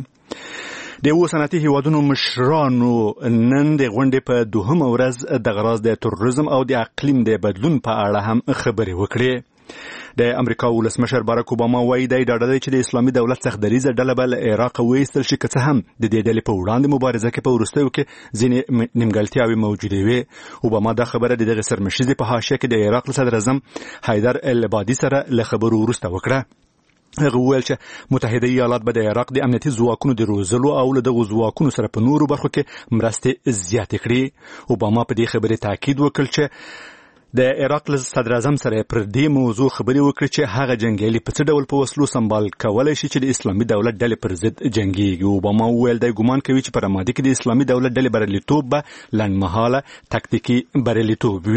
د یو صنعتي هیوادونو مشرانو نن د غونډې په دوهمه ورځ دغه راز د تروریزم او د اقلیم د بدلون په اړه هم خبرې وکړې. د امریکا ولسمشر باراک اوباما وایي دی ډاډه دی چې د اسلامي دولت څخه دریځه ډله به له عراق وایستل شي که څه هم د دې ډلې په وړاندې مبارزه کې په وروستیو کې ځینې نیمګړتیاوې موجودې وې. اوباما دا خبره د دغې سرمشریزې په حاشیه کې د عراق له صدر اعظم حیدر العبادي سره له خبرو وروسته وکړه. هغه وویل چې متحده ایالات به د عراق د امنیتي ځواکونو د روزلو او له دغو ځواکونو سره په نورو برخو کې مرستې زیاتې کړي. اوباما په دې خبرې تاکید وکړ چې د عراق له صدر اعظم سره پر دې موضوع خبرې وکړي چې هغه جنګیالي په څه ډول په وسلو سمبال کولی شي چې د اسلامي دولت ډلې پر ضد جنګیږي. اوباما وویل دی ګمان کوي چې په رمادي کې د اسلامي دولت ډلې بریالیتوب به لنډمهاله تکتیکي بریالیتوب وي.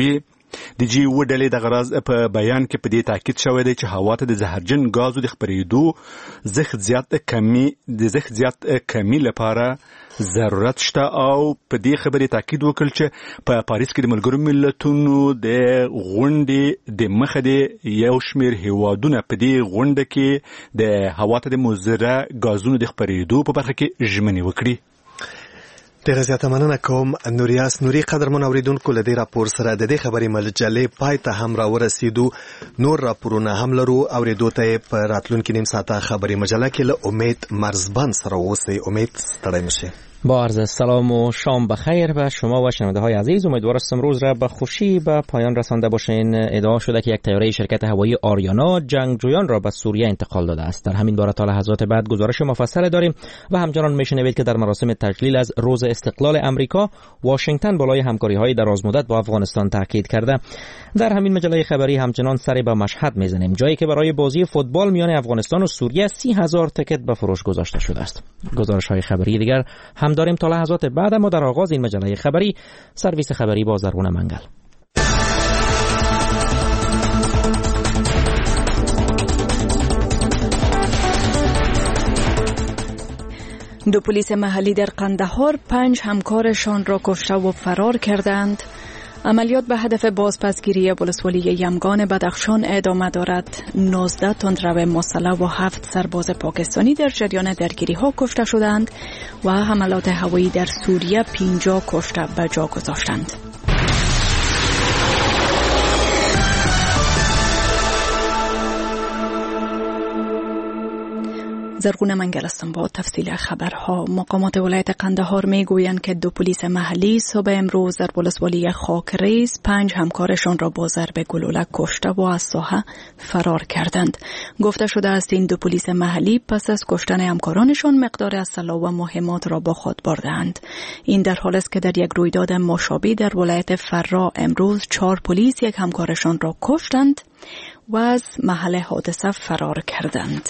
د جی او ډلې د غرض په بیان کې په دې تاکید شوی دی چې هوا ته د زهرجن غازو د خپرېدو زخ زیات کمی د زخ زیات کمی لپاره ضرورت شته او په دې خبرې تاکید وکړ چې په پاریس کې د ملګرو ملتونو د غونډې د مخه د یو شمېر هیوادونه په دې غونډه کې د هوا ته د مضره غازونو د خپرېدو په برخه کې ژمنې وکړي. ډیره زیاته مننه کوم نوریاس نوري. قدرمن اوریدونکو له دې راپور سره د دې خبرې مجلې پای ته هم را ورسېدو. نور راپورونه هم لرو اوریدو ته په راتلونکي نیم ساعته خبرې مجله کې له امید مرزبان سره اوسئ. امید ستړی مشه. با عرض سلام و شام بخیر به شما و شنونده های عزیز. امیدوار است امروز را به خوشی به پایان رسانده باشین. ادعا شده که یک طیاره شرکت هوایی آریانا جنگجویان را به سوریه انتقال داده است. در همین باره تا لحظات بعد گزارش مفصل داریم و همچنان میشنوید که در مراسم تجلیل از روز استقلال امریکا واشنگتن بالای همکاری‌های درازمدت با افغانستان تاکید کرده. در همین مجله خبری همچنان سری به مشهد میزنیم، جایی که برای بازی فوتبال میان افغانستان و سوریه سی هزار تکت به فروش گذاشته شده است. گزارش‌های خبری دیگر هم داریم تا لحظات بعد، اما در آغاز این مجله خبری سرویس خبری با زرغون منگل. دو پلیس محلی در قندهار پنج همکارشان را کشته و فرار کردند. عملیات به هدف بازپسگیری ولسوالی یمگان بدخشان ادامه دارد. نوزده تندرو مسلح و هفت سرباز پاکستانی در جریان درگیری ها کشته شدند و حملات هوایی در سوریه پنجاه کشته به جا گذاشتند. زرغون منگل هستم با تفصیل خبرها. مقامات ولایت قندهار میگویند که دو پلیس محلی صبح امروز در ولسوالی خاکریز پنج همکارشان را با ضرب گلوله کشته و از ساحه فرار کردند. گفته شده است این دو پلیس محلی پس از کشتن همکارانشان مقدار اسلحه و مهمات را با خود بردند. این در حالی است که در یک رویداد مشابه در ولایت فرا امروز چهار پلیس یک همکارشان را کشتند و از محل حادثه فرار کردند.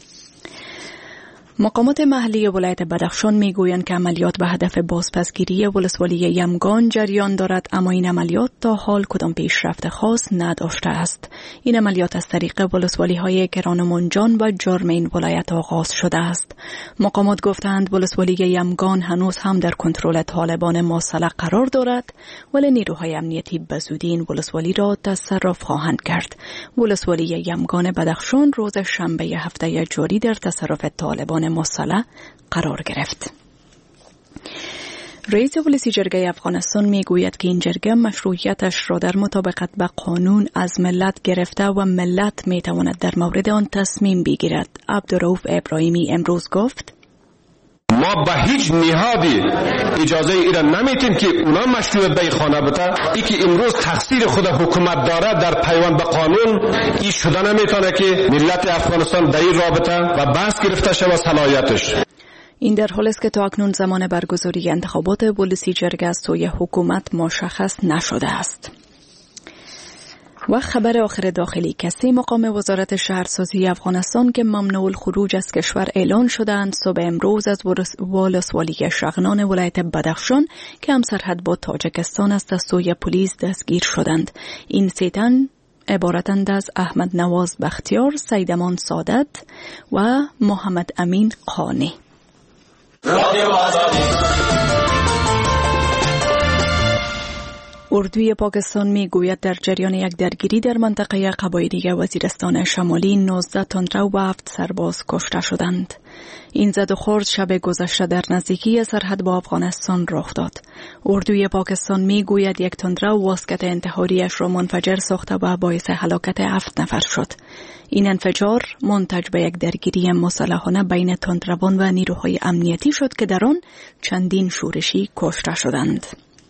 مقامات محلی ولایت بدخشان میگویند که عملیات به هدف بازپسگیری ولسوالی یمگان جریان دارد، اما این عملیات تا حال کدام پیشرفت خاص نداشته است. این عملیات از طریق ولسوالی های کران منجان و جرمین ولایت آغاز شده است. مقامات گفتند ولسوالی یمگان هنوز هم در کنترل طالبان مسلح قرار دارد، ولی نیروهای امنیتی به زودی این ولسوالی را تصرف خواهند کرد. ولسوالی یمگان بدخشان روز شنبه هفته جاری در تصرف طالبان مسلح قرار گرفت. رئیس ولسی جرگه افغانستان میگوید که این جرگه مشروعیتش را در مطابقت با قانون از ملت گرفته و ملت میتواند در مورد آن تصمیم بگیرد. عبدالرؤوف ابراهیمی امروز گفت ما به هیچ نهادی اجازه ایرا نمیتیم که اونا مشروعیت به خانه بده. ای که امروز تقصیر خود حکومت داره در پیوند به قانون، این شده نمیتونه که ملت افغانستان در این رابطه و بحث گرفته شود صلاحیتش. این در حالی است که تا اکنون زمان برگزاری انتخابات ولسی جرگه از سوی حکومت مشخص نشده است. و خبر آخر داخلی، کسی مقام وزارت شهرسازی افغانستان که ممنوع الخروج از کشور اعلان شدند صبح امروز از ولسوالی شغنان ولایت بدخشان که همسرحد با تاجکستان است از سوی پلیس دستگیر شدند. این سه تن عبارتند از احمد نواز بختیار، سیدمان سادت و محمد امین قانی. اردوی پاکستان می گوید در جریان یک درگیری در منطقه قبایلی وزیرستان شمالی نوزده تندرو و هفت سرباز کشته شدند. این زد و خورد شب گذشته در نزدیکی سرحد با افغانستان رخ داد. اردوی پاکستان می گوید یک تندرو واسکت انتحاریش را منفجر ساخته و باعث هلاکت هفت نفر شد. این انفجار منتج به یک درگیری مسلحانه بین تندروان و نیروهای امنیتی شد که در آن چندین شورشی کشته شدند.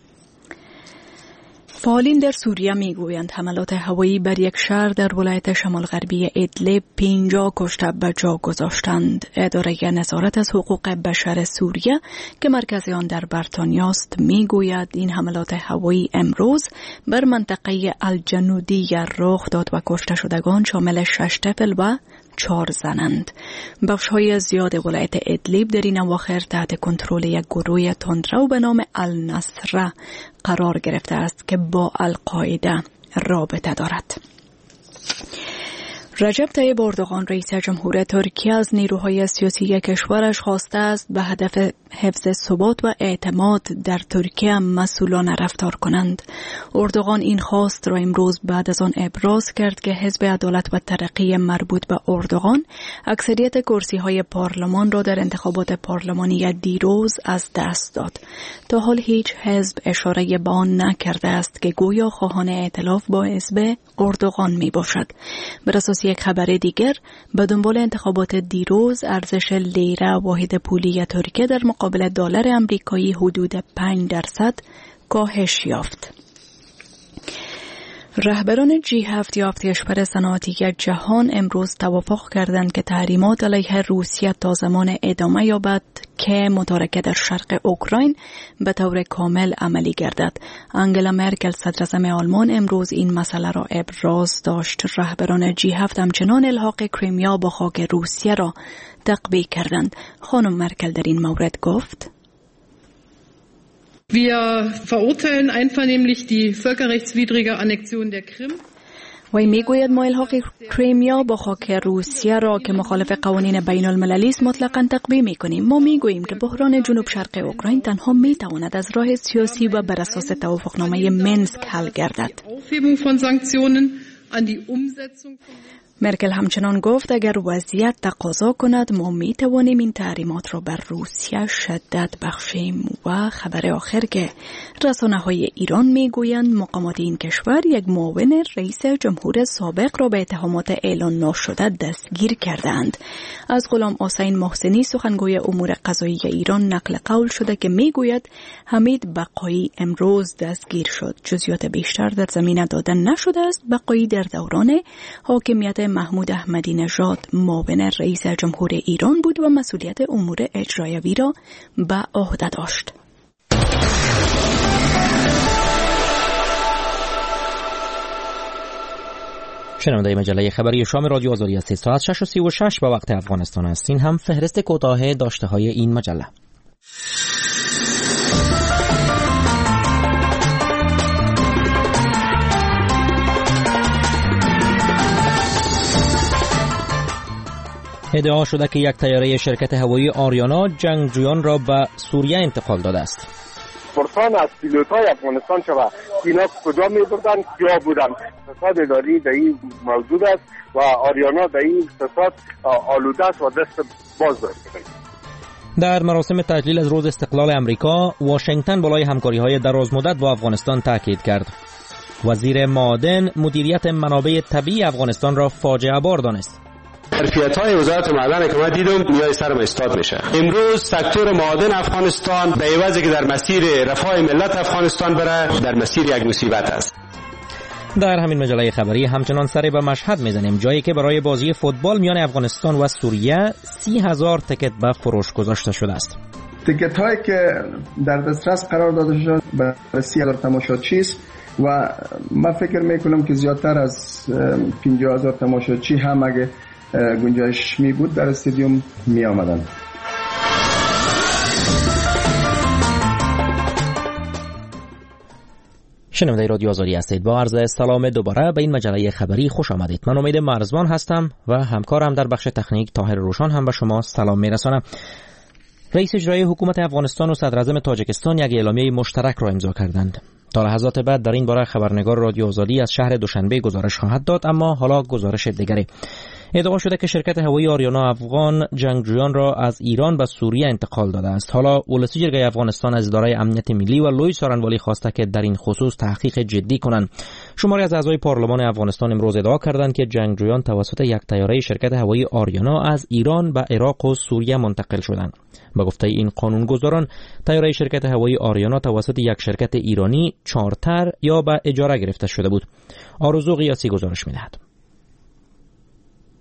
فعالین در سوریه میگویند حملات هوایی بر یک شهر در ولایت شمال غربی ادلب پنجاه کشته به جا گذاشتند. اداره نظارت از حقوق بشر سوریه که مرکز آن در بریتانیا است میگوید این حملات هوایی امروز بر منطقه الجنودیه رخ داد و کشته شدگان شامل شش طفل و چهار زنند. بخش‌های زیاد ولایت ادلیب در این اواخر تحت کنترل یک گروه تندرو به نام النصره قرار گرفته است که با القاعده رابطه دارد. رجب طیب اردوغان رئیس جمهور ترکیه از نیروهای سیاسی کشورش خواسته است به هدف حفظ ثبات و اعتماد در ترکیه مسئولانه رفتار کنند. اردوغان این خواست را امروز بعد از آن ابراز کرد که حزب عدالت و ترقی مربوط به اردوغان اکثریت کرسی‌های پارلمان را در انتخابات پارلمانی دیروز از دست داد. تا حال هیچ حزب اشاره به آن نکرده است که گویا خواهان ائتلاف با حزب اردوغان می باشد. بر اساس یک خبر دیگر، به دنبال انتخابات دیروز ارزش لیره واحد پولی ترکیه در مقابل دلار آمریکایی حدود پنج درصد کاهش یافت. رهبران جی هفت یا هفت کشور صنعتی جهان امروز توافق کردند که تحریمات علیه روسیه تا زمان ادامه یابد که متارکه در شرق اوکراین به طور کامل عملی گردد. انگلا مرکل صدراعظم آلمان امروز این مسئله را ابراز داشت. رهبران جی هفت همچنان الحاق کریمیا با خاک روسیه را تقویه کردند. خانم مرکل در این مورد گفت: Wir verurteilen einvernehmlich die völkerrechtswidrige Annexion der Krim. وی میگوید ما الحاق کریمیا با خاک روسیه را که مخالف قوانین بین المللی است مطلقاً تقویه میکنیم. ما میگوییم که بحران جنوب شرق اوکراین تنها میتواند از راه سیاسی و بر اساس توافقنامه منسک حل گردد. مرکل همچنان گفت اگر وضعیت تقاضا کند ما می توانیم این تحریمات را بر روسیه شدت بخشیم. و خبر آخر که رسانه‌های ایران می گویند مقامات این کشور یک معاون رئیس جمهور سابق را به اتهامات اعلان ناشده دستگیر کردند. از غلام حسین محسنی سخنگوی امور قضایی ایران نقل قول شده که می گوید حمید بقایی امروز دستگیر شد. جزئیات بیشتر در زمینه داده نشده است. بقایی در دوران حاکمیت محمود احمدی نژاد معاون رئیس جمهور ایران بود و مسئولیت امور اجرایی را به عهده داشت. شنونده مجله خبری شام رادیو آزادی است. ساعت شش و سی و شش به وقت افغانستان است. این هم فهرست کوتاه داشته های این مجله. ادعا شده که یک طیاره شرکت هوایی آریانا جنگجویان را به سوریه انتقال داده است. پرسان از پیلوت‌های افغانستان شده اینا کجا می‌بردن، کیا بودن. فساد اداری در این موجود است و آریانا در این فساد آلوده است و دست باز داشته. در مراسم تجلیل از روز استقلال امریکا، واشنگتن بالای همکاری‌های درازمدت با افغانستان تاکید کرد. وزیر معادن مدیریت منابع طبیعی افغانستان را فاجعه بار دانست. ظرفیت‌های وزارت معدن که من دیدم نیای سرم استاد میشه. امروز سکتور معادن افغانستان به عوضی که در مسیر رفاه ملت افغانستان بره در مسیر یک مصیبت است. در همین مجله خبری همچنان سر به مشهد میزنیم، جایی که برای بازی فوتبال میان افغانستان و سوریه سی هزار تکت به فروش گذاشته شده است. تکت هایی که در دسترس قرار داده شده برای سی هزار تماشاچی است و من فکر میکنم که زیادتر از پنجاه هزار تماشاچی هم اگه گنجایش می بود در استادیوم می آمدن. شنونده رادیو آزادی هستید. با عرض سلام دوباره به این مجله خبری خوش آمدید. من امید مرزبان هستم و همکارم در بخش تکنیک طاهر روشان هم به شما سلام میرسانم. رئیس اجرایی حکومت افغانستان و صدراعظم تاجیکستان یک اعلامیه مشترک را امضا کردند. تا لحظات بعد در این باره خبرنگار رادیو آزادی از شهر دوشنبه گزارش خواهد داد، اما حالا گزارش دیگری. ادعا شده که شرکت هوایی آریانا افغان جنگجویان را از ایران به سوریه انتقال داده است. حالا ولسی جرگه افغانستان از اداره امنیت ملی و لوی سارنوالی خواسته که در این خصوص تحقیق جدی کنند. شماری از اعضای پارلمان افغانستان امروز ادعا کردند که جنگجویان توسط یک طیاره شرکت هوایی آریانا از ایران به عراق و سوریه منتقل شدند. به گفته این قانونگذاران، طیاره شرکت هوایی آریانا توسط یک شرکت ایرانی چارتر یا به اجاره گرفته شده بود. آرزو قیاسی گزارش می‌دهد.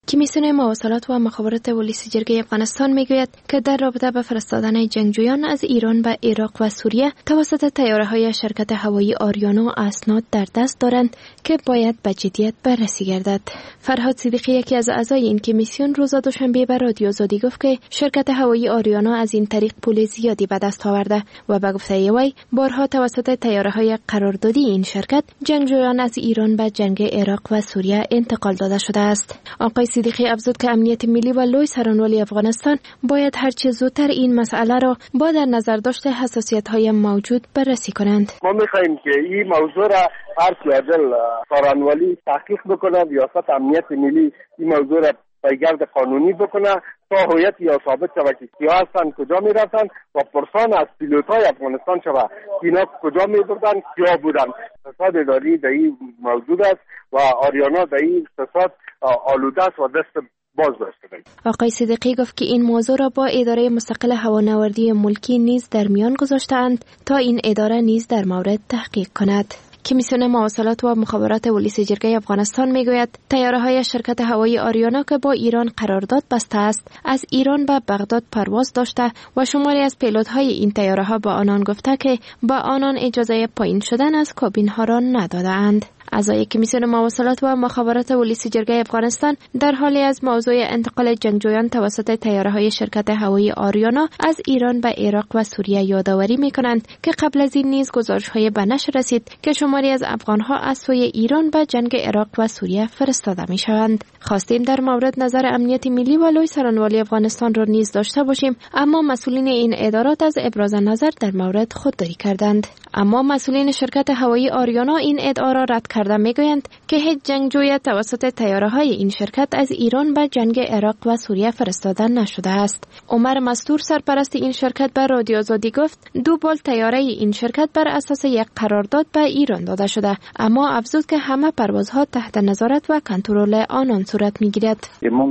کمیسیون مواصلات و مخابرات ولایت جرگه افغانستان میگوید که در رابطه با فرستادن جنگجویان از ایران به عراق و سوریه توسط طیاره‌های شرکت هوایی آریانا اسناد در دست دارند که باید به جدیت بررسی گردد. فرهاد صدیقی یکی از اعضای این کمیسیون روز دوشنبه به رادیو آزادی گفت که شرکت هوایی آریانا از این طریق پول زیادی به دست آورده و به گفته وی بارها توسط طیاره‌های قراردادی این شرکت جنگجویان از ایران به جنگ عراق و سوریه انتقال داده شده است. آقای صدیقی افزود که امنیت ملی و لوی سرانولی افغانستان باید هر چه زودتر این مسئله را با در نظر داشته حساسیت‌های موجود بررسی کنند. ما می‌خواهیم که این موضوع را هر چه عاجل سرانولی تحقیق بکنه، ریاست امنیت ملی این موضوع را پیگرد قانونی بکنه تا هویت یا ثابت شود که کیا هستند، کجا میرفتن و پرسان از پیلوت‌های افغانستان شود اینا کجا میبردن، کیا بودن. فساد اداری در این موجود است و آریانا در این فساد آلوده است و دست باز داشته. آقای صدیقی گفت که این موضوع را با اداره مستقل هوانوردی ملکی نیز در میان گذاشته‌اند تا این اداره نیز در مورد تحقیق کند. کمیسیون مواصلات و مخابرات ولایت جرگه افغانستان میگوید طیاره‌های شرکت هوایی آریانا که با ایران قرارداد بسته است از ایران به بغداد پرواز داشته و شماری از پیلوت‌های این طیاره‌ها با آنان گفته که با آنان اجازه پایین شدن از کابین‌ها را نداده‌اند. اعضای کمیسیون مواصلات و مخابرات ولایت جرگه افغانستان در حالی از موضوع انتقال جنگجویان توسط طیاره‌های شرکت هوایی آریانا از ایران به عراق و سوریه یادآوری می‌کنند که قبل از این نیز گزارش‌های به نشر رسید که شماری از افغان‌ها از سوی ایران به جنگ عراق و سوریه فرستاده می‌شوند. خواستیم در مورد نظر امنیت ملی و لوی سرانولی افغانستان را نیز داشته باشیم، اما مسئولین این ادارات از ابراز نظر در مورد خودداری کردند. اما مسئولین شرکت هوایی آریانا این ادعا را رد کرده میگویند که هیچ جنگجوی توسط طیاره‌های این شرکت از ایران به جنگ عراق و سوریه فرستاده نشده است. عمر مستور سرپرست این شرکت به رادیو آزادی گفت دو بال طیاره این شرکت بر اساس یک قرارداد به ایران داده شده، اما افزود که همه پروازها تحت نظارت و کنترل آنان صورت میگیرد.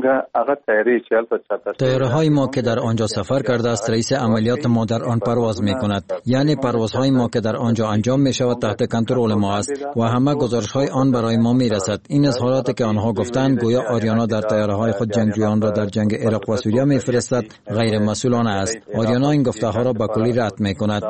طیاره‌های ما که در آنجا سفر کرده است رئیس عملیات ما در آن پرواز میکند، یعنی پروازهای ما که در آنجا انجام می شود تحت کنترل ما است و همه گزارش‌های آن برای ما میرسد. این اظهاراتی که آنها گفتند گویا آریانا در طیاره‌های خود جنگجویان را در جنگ عراق و سوریه میفرستد غیر مسئولانه است. آریانا این گفته‌ها را به کلی رد میکند.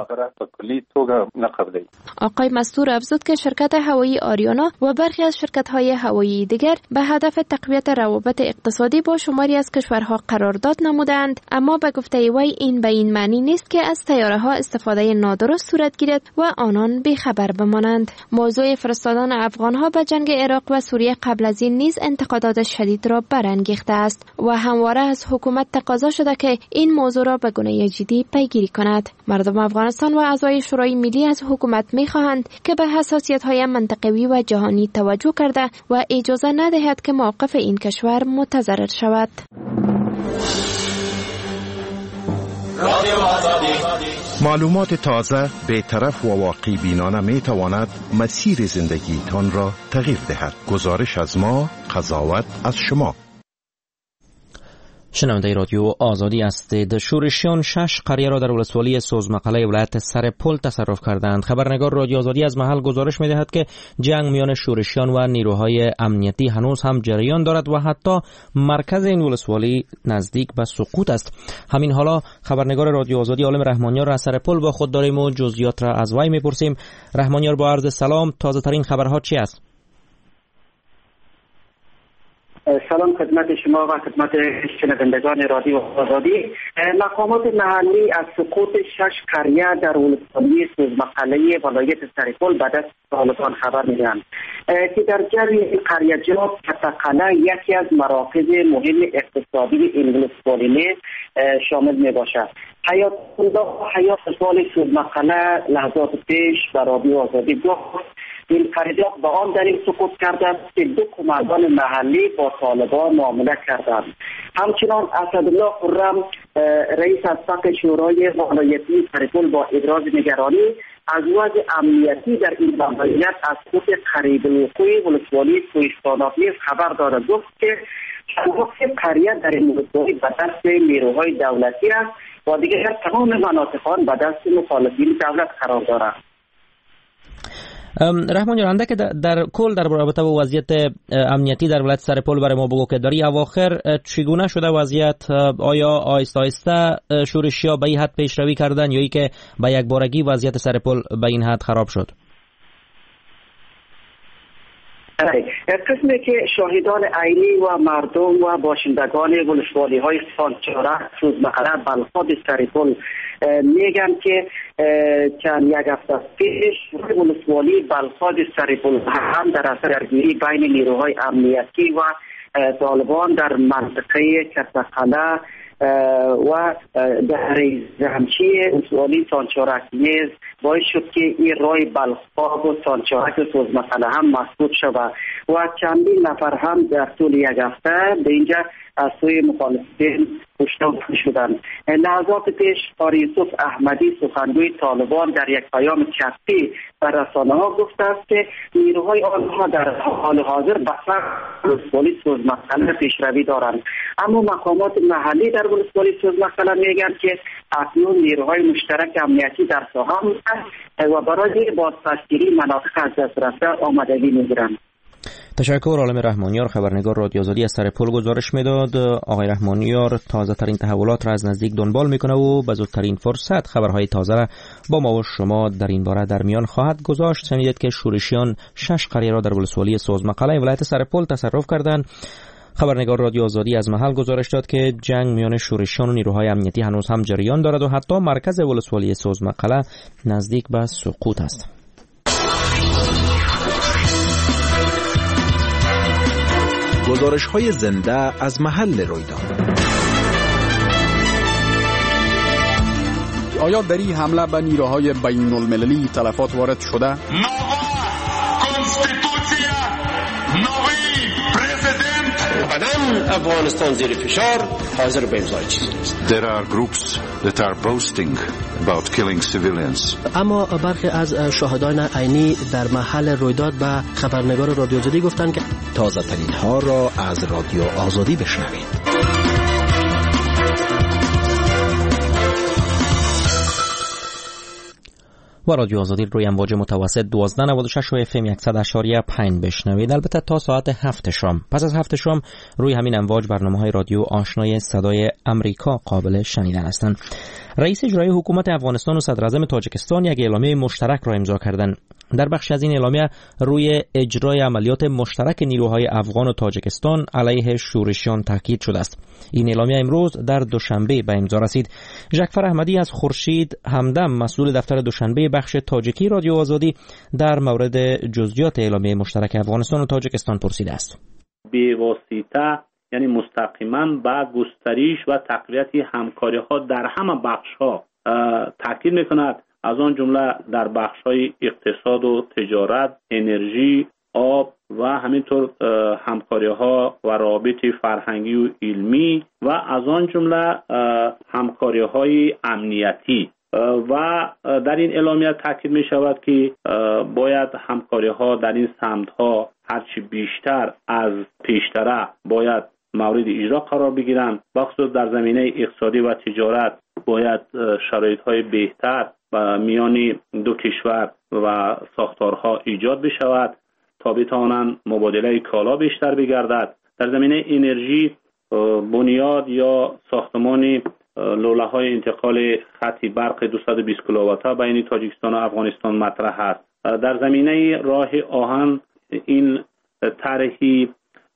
آقای مستور افزود که شرکت هوایی آریانا و برخی از شرکت‌های هوایی دیگر به هدف تقویت روابط اقتصادی با شماری از کشورها قرارداد نمودند، اما به گفته وی این به این معنی نیست که از طیاره‌ها استفاده نادرست صورت گیرد و آنان بیخبر بمانند. موضوع فرستادن افغان‌ها به جنگ عراق و سوریه قبل از این نیز انتقادات شدید را برانگیخته است و همواره از حکومت تقاضا شده که این موضوع را به گونه جدی پیگیری کند. مردم افغانستان و اعضای شورای ملی از حکومت می‌خواهند که به حساسیت‌های منطقوی و جهانی توجه کرده و اجازه ندهد که موقف این کشور متضرر شود. معلومات تازه، بی‌طرف و واقع بینانه می تواند مسیر زندگیتان را تغییر دهد. گزارش از ما، قضاوت از شما. شنونده رادیو آزادی هستید. شورشیان شش قریه را در ولسوالی سوزمقاله ولایت سرپل تصرف کردند. خبرنگار رادیو آزادی از محل گزارش می‌دهد که جنگ میان شورشیان و نیروهای امنیتی هنوز هم جریان دارد و حتی مرکز این ولسوالی نزدیک به سقوط است. همین حالا خبرنگار رادیو آزادی عالم رحمانیار را از سرپل با خود داریم و جزئیات را از وی می‌پرسیم. رحمانیار، با عرض سلام، تازه ترین خبرها چی است؟ سلام خدمت شما و خدمت شنوندگان رادیو آزادی. مقامات محلی از سقوط شش قریه در ولسوالی سوزمقاله ولایت سرپل به دست طالبان خبر میدهند که در جریان قریه‌جات کتقله یکی از مراکز مهم اقتصادی این ولسوالی شامل می باشد. حیات الله حیات سوال سوزمقاله لحظات پیش به رادیو آزادی گفت این قریه‌جات با آن دلیل سقوط کرده است که دو کمربان محلی با طالبان معامله کردند. همچنان اسدالله خرم رئیس اسبق شورای ولایتی سرپل با ابراز نگرانی از وضع امنیتی در این ولایت از خود قریب الوقوع ولسوالی کوهستانات نیز خبر دارد. گفت که چند قریه در این ولسوالی به دست نیروهای دولتی است و دیگر تمام مناطق آن به دست مخالفین دولت قرار دارد. رحمان جان، که در کل در رابطه با وضعیت امنیتی در ولایت سرپل برای ما بگو که در اواخر چگونه شده وضعیت؟ آیا آهسته آهسته شورشی‌ها به این حد پیشروی کردن یا ای که به یک بارگی وضعیت سرپل به این حد خراب شد؟ قسمی که شاهدان عینی و مردم و باشندگان ولسوالی های سانچارک، سوزمقره، بلخاب سرپل میگن که چند یک هفته پیش ولسوالی بلخاب سرپل هم در اثر درگیری بین نیروهای امنیتی و طالبان در منطقه کتقله و در زمچی ولسوالی سانچارک نیز باعث شد که این رای بلخاب و سانچارک و سوزمقله هم مسدود شود و چندین نفر هم در طول یک هفته به اینجا از سوی مخالفین کشته شدند. لحظات پیش قاری یوسف احمدی سخنگوی طالبان در یک پیام چاپی بر رسانه‌ها گفته است که نیروهای آنها در حال حاضر به سمت ولسوالی سوزمقله پیشروی دارند، اما مقامات محلی در ولسوالی سوزمقله میگن که اکنون نیروهای مشترک امنیتی در ساحه و برای بازپسگیری مناطق از دست رفته آمادگی میگیرند. تشکر. عالم رحمانیار، خبرنگار رادیو آزادی از سرپل گزارش میداد. آقای رحمانیار تازه ترین تحولات را از نزدیک دنبال میکنه و به زودترین فرصت خبرهای تازه را با ما و شما در این باره در میان خواهد گذاشت. شنیدید که شورشیان شش قریه را در ولسوالی سوزمقله ولایت سرپل تصرف کردند. خبرنگار رادیو آزادی از محل گزارش داد که جنگ میان شورشیان و نیروهای امنیتی هنوز هم جریان دارد و حتی مرکز ولسوالی سوزمقله نزدیک به سقوط است. گزارش‌های زنده از محل رویداد. آیا در این حمله به نیروهای بین المللی تلفات وارد شده؟ قدم افغانستان زیر فشار حاضر به امضای چیزی نیست. There are groups that are boasting about killing civilians. اما برخی از شاهدان عینی در محل رویداد به خبرنگار رادیو آزادی گفتند که تازه ترین ها را از رادیو آزادی بشنوید. و رادیو آزادی روی امواج متوسط دوازده نود و شش و اف ام صد و اشاری پنج بشنوید. البته تا ساعت هفت شام. پس از هفت شام روی همین امواج برنامه‌های رادیو آشنای صدای امریکا قابل شنیدن هستند. رئیس اجرایی حکومت افغانستان و صدر اعظم تاجیکستان یک اعلامیه مشترک را امضا کردند. در بخش از این اعلامیه روی اجرای عملیات مشترک نیروهای افغان و تاجیکستان علیه شورشیان تاکید شده است. این اعلامیه امروز در دوشنبه به امضا رسید. ژکفر احمدی از خورشید همدم مسئول دفتر دوشنبه بخش تاجیکی رادیو آزادی در مورد جزئیات اعلامیه مشترک افغانستان و تاجیکستان پرسیده است. بی واسطه یعنی مستقیما با گسترش و تقویت همکاری‌ها در همه بخش‌ها تاکید می‌کند، از آن جمله در بخش‌های اقتصاد و تجارت، انرژی، آب و همینطور همکاری‌ها و روابط فرهنگی و علمی و از آن جمله همکاری‌های امنیتی. و در این اعلامیه تاکید می شود که باید همکاری‌ها در این سمت‌ها هرچی بیشتر از پیشتره باید مورد اجرا قرار بگیرند. بخصوص در زمینه اقتصادی و تجارت باید شرایط‌های بهتر و میان دو کشور و ساختارها ایجاد بشود تا بتوانند مبادله کالا بیشتر بگردد. در زمینه انرژی بنیاد یا ساختمان لوله‌های انتقال خط برق دویست و بیست کیلووات بین تاجیکستان و افغانستان مطرح است. در زمینه راه آهن این طرحی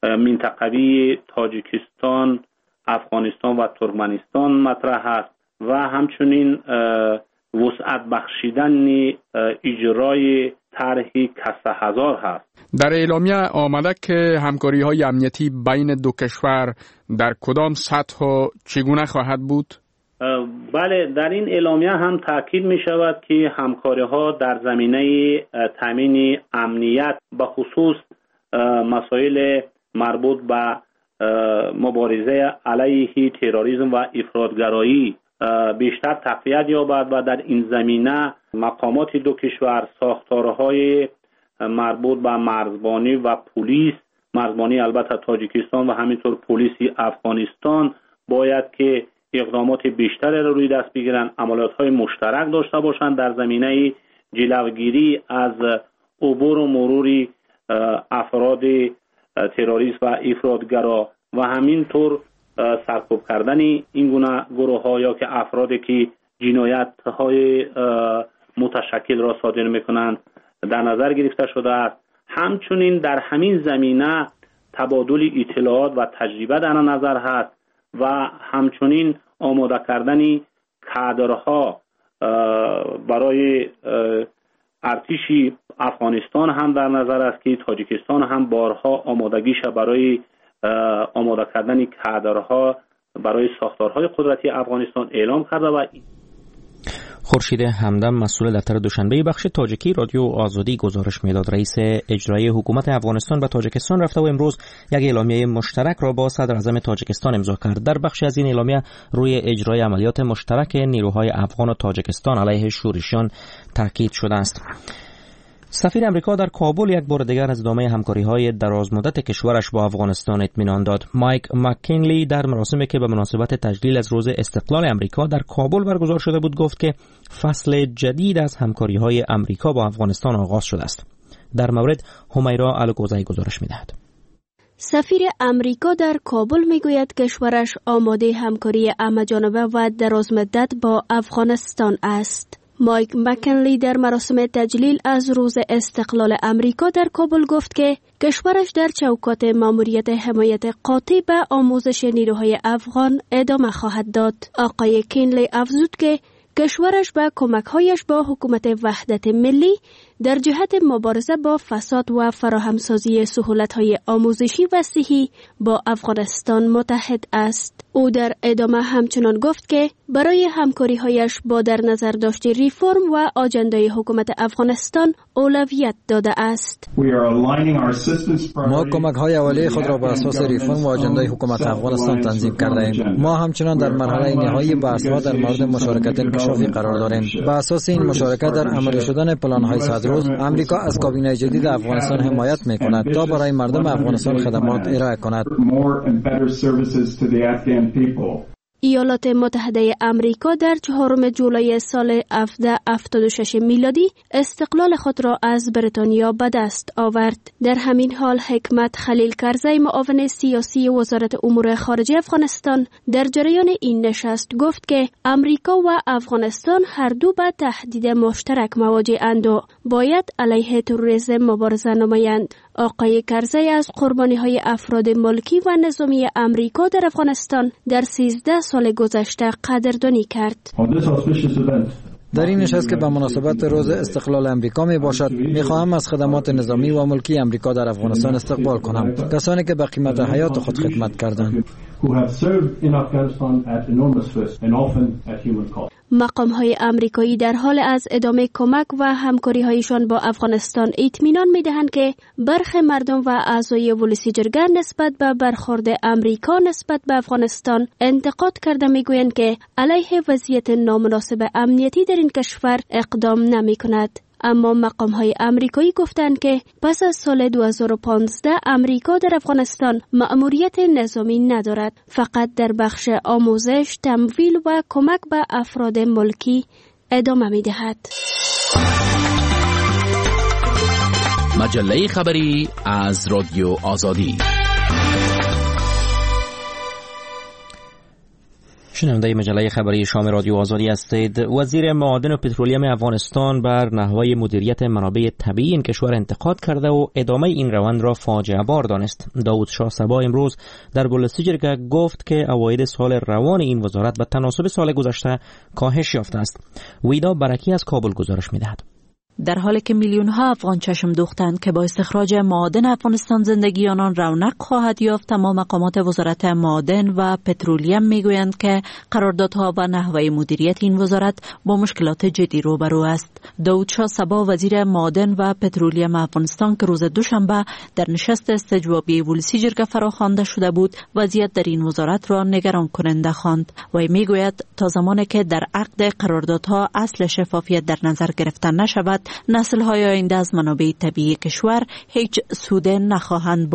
منطقوی تاجیکستان، افغانستان و ترکمنستان مطرح است و همچنین وسعت بخشیدن اجرای طرحی کسه هزار هست. در اعلامیه آمده که همکاری های امنیتی بین دو کشور در کدام سطح و چگونه خواهد بود؟ بله، در این اعلامیه هم تاکید می شود که همکاری ها در زمینه تامین امنیت به خصوص مسائل مربوط به مبارزه علیه تروریسم و افراطگرایی بیشتر تقویت یابد و در این زمینه مقامات دو کشور ساختارهای مربوط به مرزبانی و پلیس، مرزبانی البته تاجیکستان و همینطور پلیس افغانستان باید که اقدامات بیشتری را روی دست بگیرند، عملیات‌های مشترک داشته باشند در زمینه جلوگیری از عبور و مرور افراد تروریست و افراطگرا و همینطور سرکوب کردن این گونه گروه ها یا که افرادی که جنایت های متشکل را صادر میکنند در نظر گرفته شده است. همچنین در همین زمینه تبادل اطلاعات و تجربه در نظر هست و همچنین آماده کردن کادرها برای ارتش افغانستان هم در نظر است که تاجیکستان هم بارها آمادگیش برای آماده کردن کادرها برای ساختارهای قدرتی افغانستان اعلام کرده. و خورشید همدم مسئول دفتر دوشنبه بخش تاجیکی رادیو آزادی گزارش میداد. رئیس اجرایی حکومت افغانستان به تاجیکستان رفته و امروز یک اعلامیه مشترک را با صدر اعظم تاجیکستان امضا کرد. در بخش از این اعلامیه روی اجرای عملیات مشترک نیروهای افغان و تاجیکستان علیه شورشیان تاکید شده است. سفیر امریکا در کابل یک بار دیگر از ادامه همکاری‌های درازمدت کشورش با افغانستان اطمینان داد. مایک مکینلی در مراسمی که به مناسبت تجلیل از روز استقلال امریکا در کابل برگزار شده بود گفت که فصل جدید از همکاری‌های امریکا با افغانستان آغاز شده است. در مورد همیرا الوکوزی گزارش می‌دهد. سفیر امریکا در کابل میگوید کشورش آماده همکاری همه‌جانبه و درازمدت با افغانستان است. مایک مکنلی در مراسم تجلیل از روز استقلال امریکا در کابل گفت که کشورش در چوکات ماموریت حمایت قاطع به آموزش نیروهای افغان ادامه خواهد داد. آقای کینلی افزود که کشورش با کمک‌هایش با حکومت وحدت ملی در جهت مبارزه با فساد و فراهمسازی سهولت‌های آموزشی و صحی با افغانستان متحد است. او در ادامه همچنان گفت که برای همکاری‌هایش با در نظر داشت ریفرم و آجندای حکومت افغانستان اولویت داده است. ما کمک‌های اولیه خود را بر اساس ریفرم و آجندای حکومت افغانستان تنظیم کرده ایم. ما همچنان در مرحله نهایی بحث‌ها در مورد مشارکت انکشافی قرار داریم. بر اساس این مشارکت در عملی شدن پلان‌های صد روز، امریکا از کابینه جدید افغانستان حمایت می‌کند تا برای مردم افغانستان خدمات ارائه کند. ایالات متحده امریکا در چهارم جولای سال هفده هفتاد و شش میلادی استقلال خود را از بریتانیا به دست آورد. در همین حال حکمت خلیل کرزی معاون سیاسی وزارت امور خارجه افغانستان در جریان این نشست گفت که امریکا و افغانستان هر دو به تهدید مشترک مواجه‌اند و باید علیه تروریسم مبارزه نمایند. آقای کرزی از قربانی‌های افراد ملکی و نظامی امریکا در افغانستان در سیزده سال گذشته قدردانی کرد. در این نشست که به مناسبت روز استقلال امریکا می باشد، می خواهم از خدمات نظامی و ملکی امریکا در افغانستان استقبال کنم. کسانی که به قیمت حیات خود خدمت کردند. مقام‌های آمریکایی در حال از ادامه کمک و همکاری‌هایشان با افغانستان اطمینان می‌دهند که برخی مردم و اعضای ولسی جرگه نسبت به برخورد آمریکا نسبت به افغانستان انتقاد کرده می‌گویند که علیه وضعیت نامناسب امنیتی در این کشور اقدام نمی‌کند. اما مقام‌های آمریکایی گفتند که پس از سال دو هزار و پانزده امریکا در افغانستان مأموریت نظامی ندارد، فقط در بخش آموزش، تمویل و کمک به افراد ملکی ادامه می‌دهد. مجله خبری از رادیو آزادی. شنونده مجله خبری شام رادیو آزادی هستید. وزیر معادن و پترولیم افغانستان بر نحوه مدیریت منابع طبیعی این کشور انتقاد کرده و ادامه این روند را فاجعه بار دانست. داود شاه صبا امروز در بولسی جرگه گفت که عواید سال روان این وزارت به تناسب سال گذشته کاهش یافته است. ویدا برکی از کابل گزارش می‌دهد. در حالی که میلیون ها افغان چشم دوختند که با استخراج معادن افغانستان زندگی آنان رونق خواهد یافت، تمام مقامات وزارت معادن و پترولیم میگویند که قراردادها و نحوه مدیریت این وزارت با مشکلات جدی روبرو است. داود شاه صبا وزیر معادن و پترولیم افغانستان که روز دوشنبه در نشست استجوابی ولسی جرگه فراخوانده شده بود، وضعیت در این وزارت را نگران کننده خواند. وی میگوید تا زمانی که در عقد قراردادها اصل شفافیت در نظر گرفته نشود، نسل‌های آینده از منابع طبیعی کشور هیچ سود نخواهند برد.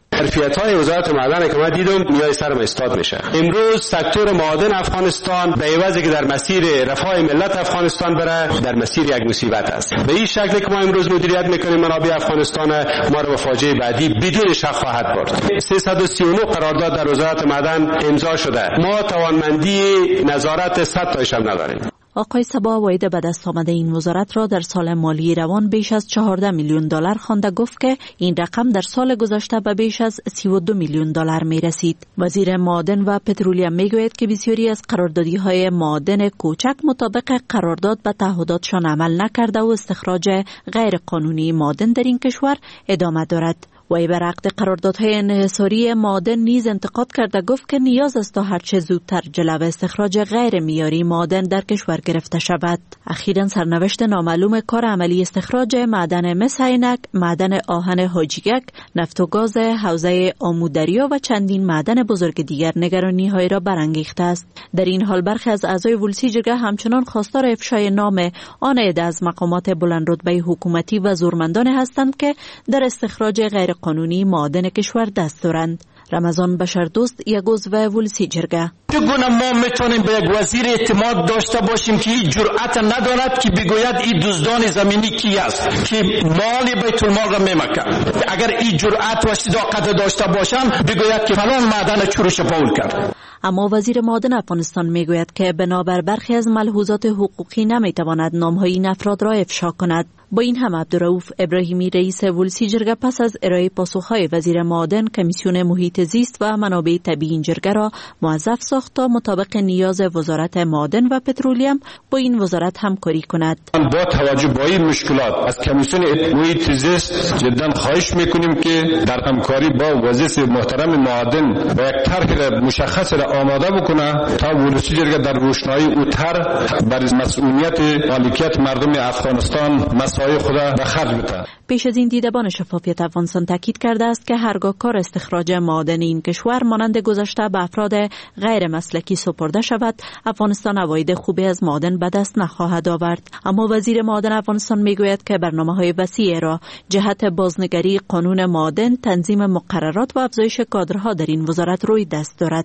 ظرفیت‌های وزارت معدن که من دیدم نیای سرم استاد میشه. امروز سکتور معادن افغانستان به عوضی که در مسیر رفاه ملت افغانستان بره، در مسیر یک مصیبت است. به این شکل که ما امروز مدیریت میکنیم منابع افغانستان، ما رو به فاجعه بعدی بدون شک خواهد برد. سیصد و سی و نه قرارداد در وزارت معدن امضا شده. ما توانمندی نظارت صد تایش هم نداریم. آقای صبا واید به دست آمده این وزارت را در سال مالی روان بیش از چهارده میلیون دلار خوانده گفت که این رقم در سال گذشته به بیش از سی و دو میلیون دلار می رسید. وزیر معادن و پترولیم می گوید که بسیاری از قراردادی های معادن کوچک مطابق قرارداد به تعهداتشان عمل نکرده و استخراج غیر قانونی معادن در این کشور ادامه دارد. وی بر عقد قراردادهای انحصاری معادن نیز انتقاد کرده گفت که نیاز است تا هرچه زودتر جلو استخراج غیر معیاری معادن در کشور گرفته شود. اخیراً سرنوشت نامعلوم کار عملی استخراج معدن مس عینک، معدن آهن حاجیگک، نفت و گاز حوزه آمودریا و چندین معدن بزرگ دیگر نگرانی‌های را برانگیخته است. در این حال برخی از اعضای ولسی جرگه همچنان خواستار افشای نام آن عده از مقامات بلندرتبه حکومتی و زورمندان هستند که در استخراج غیر قانونی معادن کشور دست دارند. رمضان بشردوست یک عضو ولسی جرگه: چگونه ما میتونیم به یک وزیر اعتماد داشته باشیم که این جرأت ندارد که بگوید این دزدان زمینی کی است که مال بیت المال را میمکن؟ اگر این جرأت و صداقت داشته باشند بگوید که فلان معدن چروش پول کرد. اما وزیر معادن افغانستان میگوید که بنابر برخی از ملحوظات حقوقی نمیتواند نامهای این افراد را افشا کند. با این هم عبدالرؤوف ابراهیمی رئیس ولسی جرگه پس از ارائه پاسخهای وزیر معادن کمیسیون محیط زیست و منابع طبیعی این جرگه را موظف ساخت تا مطابق نیاز وزارت معادن و پترولیم با این وزارت همکاری کند. با توجه به این مشکلات از کمیسیون محیط زیست جدا خواهش میکنیم که در همکاری با وزیر محترم معادن با یک طرح مشخص را آماده بکنه تا ولسی جرگه در روشنایی او طرح بر مسئولیت مالکیت مردم افغانستان خدا به خرج بده. پیش از این دیدبان شفافیت افغانستان تاکید کرده است که هرگاه کار استخراج معادن این کشور مانند گذشته به افراد غیر مسلکی سپرده شود، افغانستان عواید خوبی از معادن به دست نخواهد آورد. اما وزیر معادن افغانستان میگوید که برنامه‌های وسیع را جهت بازنگری قانون معادن، تنظیم مقررات و افزایش کادرها در این وزارت روی دست دارد.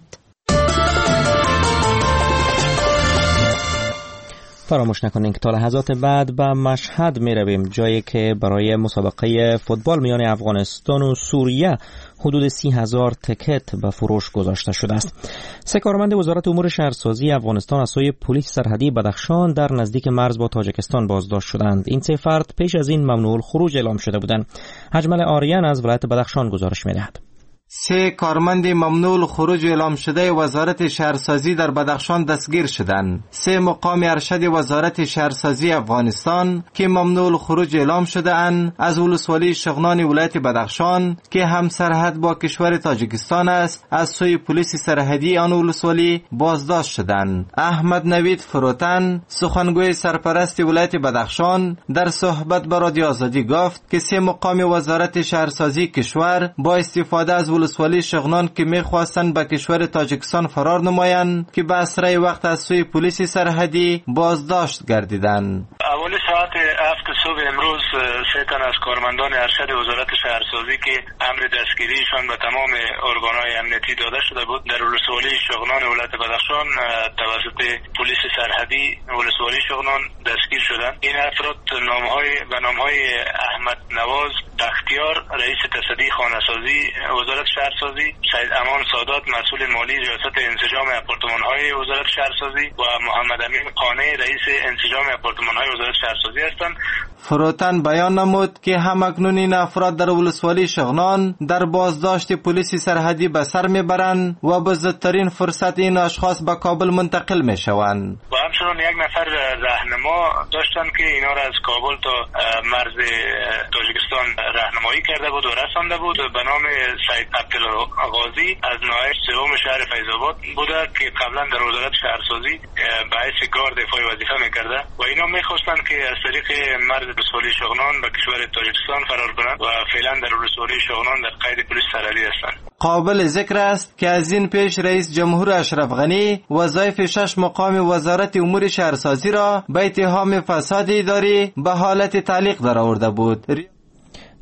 فراموش نکنین که تا لحظات بعد به مشهد می رویم، جایی که برای مسابقه فوتبال میان افغانستان و سوریه حدود سی هزار تکت به فروش گذاشته شده است. سه کارمند وزارت امور شهرسازی افغانستان از سوی پلیس سرحدی بدخشان در نزدیک مرز با تاجیکستان بازداشت شدند. این سه فرد پیش از این ممنوع الخروج اعلام شده بودند. اجمل آریان از ولایت بدخشان گزارش می‌دهد. سه کارمند ممنوع خروج اعلام شده وزارت شهرسازی در بدخشان دستگیر شدند. سه مقام ارشد وزارت شهرسازی افغانستان که ممنوع خروج اعلام شده اند از ولسوالی شغنان ولایت بدخشان که هم سرحد با کشور تاجیکستان است از سوی پلیس سرحدی آن ولسوالی بازداشت شدند. احمد نوید فروتن سخنگوی سرپرست ولایت بدخشان در صحبت با رادیو آزادی گفت که سه مقام وزارت شهرسازی کشور با استفاده از ولسوالی شغنان که میخواستند به کشور تاجیکستان فرار نمایند که به اسرع وقت از سوی پلیس سرحدی بازداشت گردیدند. اولی ساعت هفت صبح امروز سه تن از کارمندان ارشد وزارت شهرسازی که امر دستگیریشان به تمام ارگانهای امنیتی داده شده بود در ولسوالی شغنان ولایت بدخشان توسط پلیس سرحدی ولسوالی شغنان دستگیر شدند. این افراد نامهای به نامهای احمد نواز بختیار رئیس تصدی خانه‌سازی وزارت شهرسازی، سید امان سادات مسئول مالی ریاست انسجام آپارتمان‌های وزارت شهرسازی و محمد امین قانع رئیس انسجام آپارتمان‌های وزارت شهرسازی هستند. فروتن بیان نمود که همکنون این افراد در ولسوالی شغنان در بازداشت پلیس سرحدی به سر میبرند و به زودترین فرصت این اشخاص به کابل منتقل میشوند. و همچنین یک نفر راهنما داشتند که اینا را از کابل تا مرز تاجیکستان راهنمایی کرده بود و رسانده بود به نام سید عبدالغازی از ناحیه سوم شهر فیض آباد بوده که قبلا در وزارت شهرسازی به حیث گارد دفاعی وظیفه میکرده و اینا میخواستند که از طریق مرز ولسوالی شغنان به کشور تاجیکستان فرار کنند و فعلا در ولسوالی شغنان در قید پلیس سرحدی هستند. قابل ذکر است که از این پیش رئیس جمهور اشرف غنی وظایف شش مقام وزارت امور شهرسازی را به اتهام فساد اداری به حالت تعلیق درآورده بود.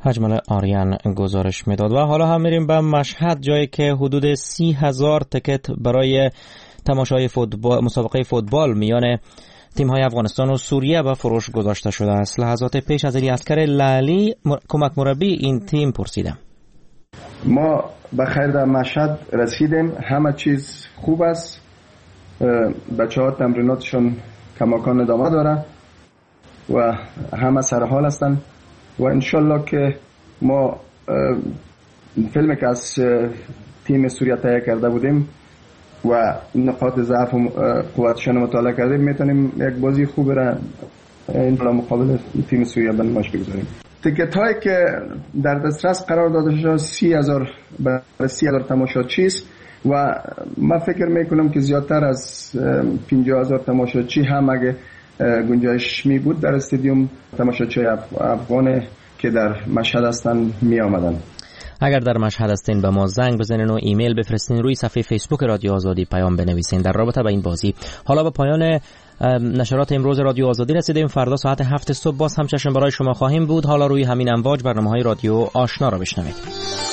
اجمل آریان گزارش میداد. و حالا هم میریم به مشهد، جایی که حدود سی هزار تکت برای تماشای فوتبال، مسابقه فوتبال میان تیم‌های افغانستان و سوریه به فروش گذاشته شده است. لحظات پیش از علی اصغر لالی کمک مربی این تیم پرسیدم. ما به خیر در مشهد رسیدیم، همه چیز خوب است، بچه‌ها تمریناتشون کماکان ادامه داره و همه سر حال هستن و انشالله که ما فیلمی که از تیم سوریه تهیه کرده بودیم و نقاط ضعف و قوتشون مطالعه کردیم، میتونیم یک بازی خوب را این مقابل تیم سوریه به نمایش بگذاریم. تیکت هایی که در دسترس قرار داده شده سی هزار برای سی هزار تماشاچی است و من فکر میکنم که زیادتر از پنجاه هزار تماشاچی هم اگه گنجایش می بود در استادیوم تماشاچی افغان که در مشهد هستن می آمدن. اگر در مشهد هستین به ما زنگ بزنین و ایمیل بفرستین، روی صفحه فیسبوک رادیو آزادی پیام بنویسین در رابطه با این بازی. حالا به پایان نشرات امروز رادیو آزادی رسیدیم. فردا ساعت هفت صبح باز هم چشم برای شما خواهیم بود. حالا روی همین امواج برنامه‌های رادیو آشنا را بشنوید.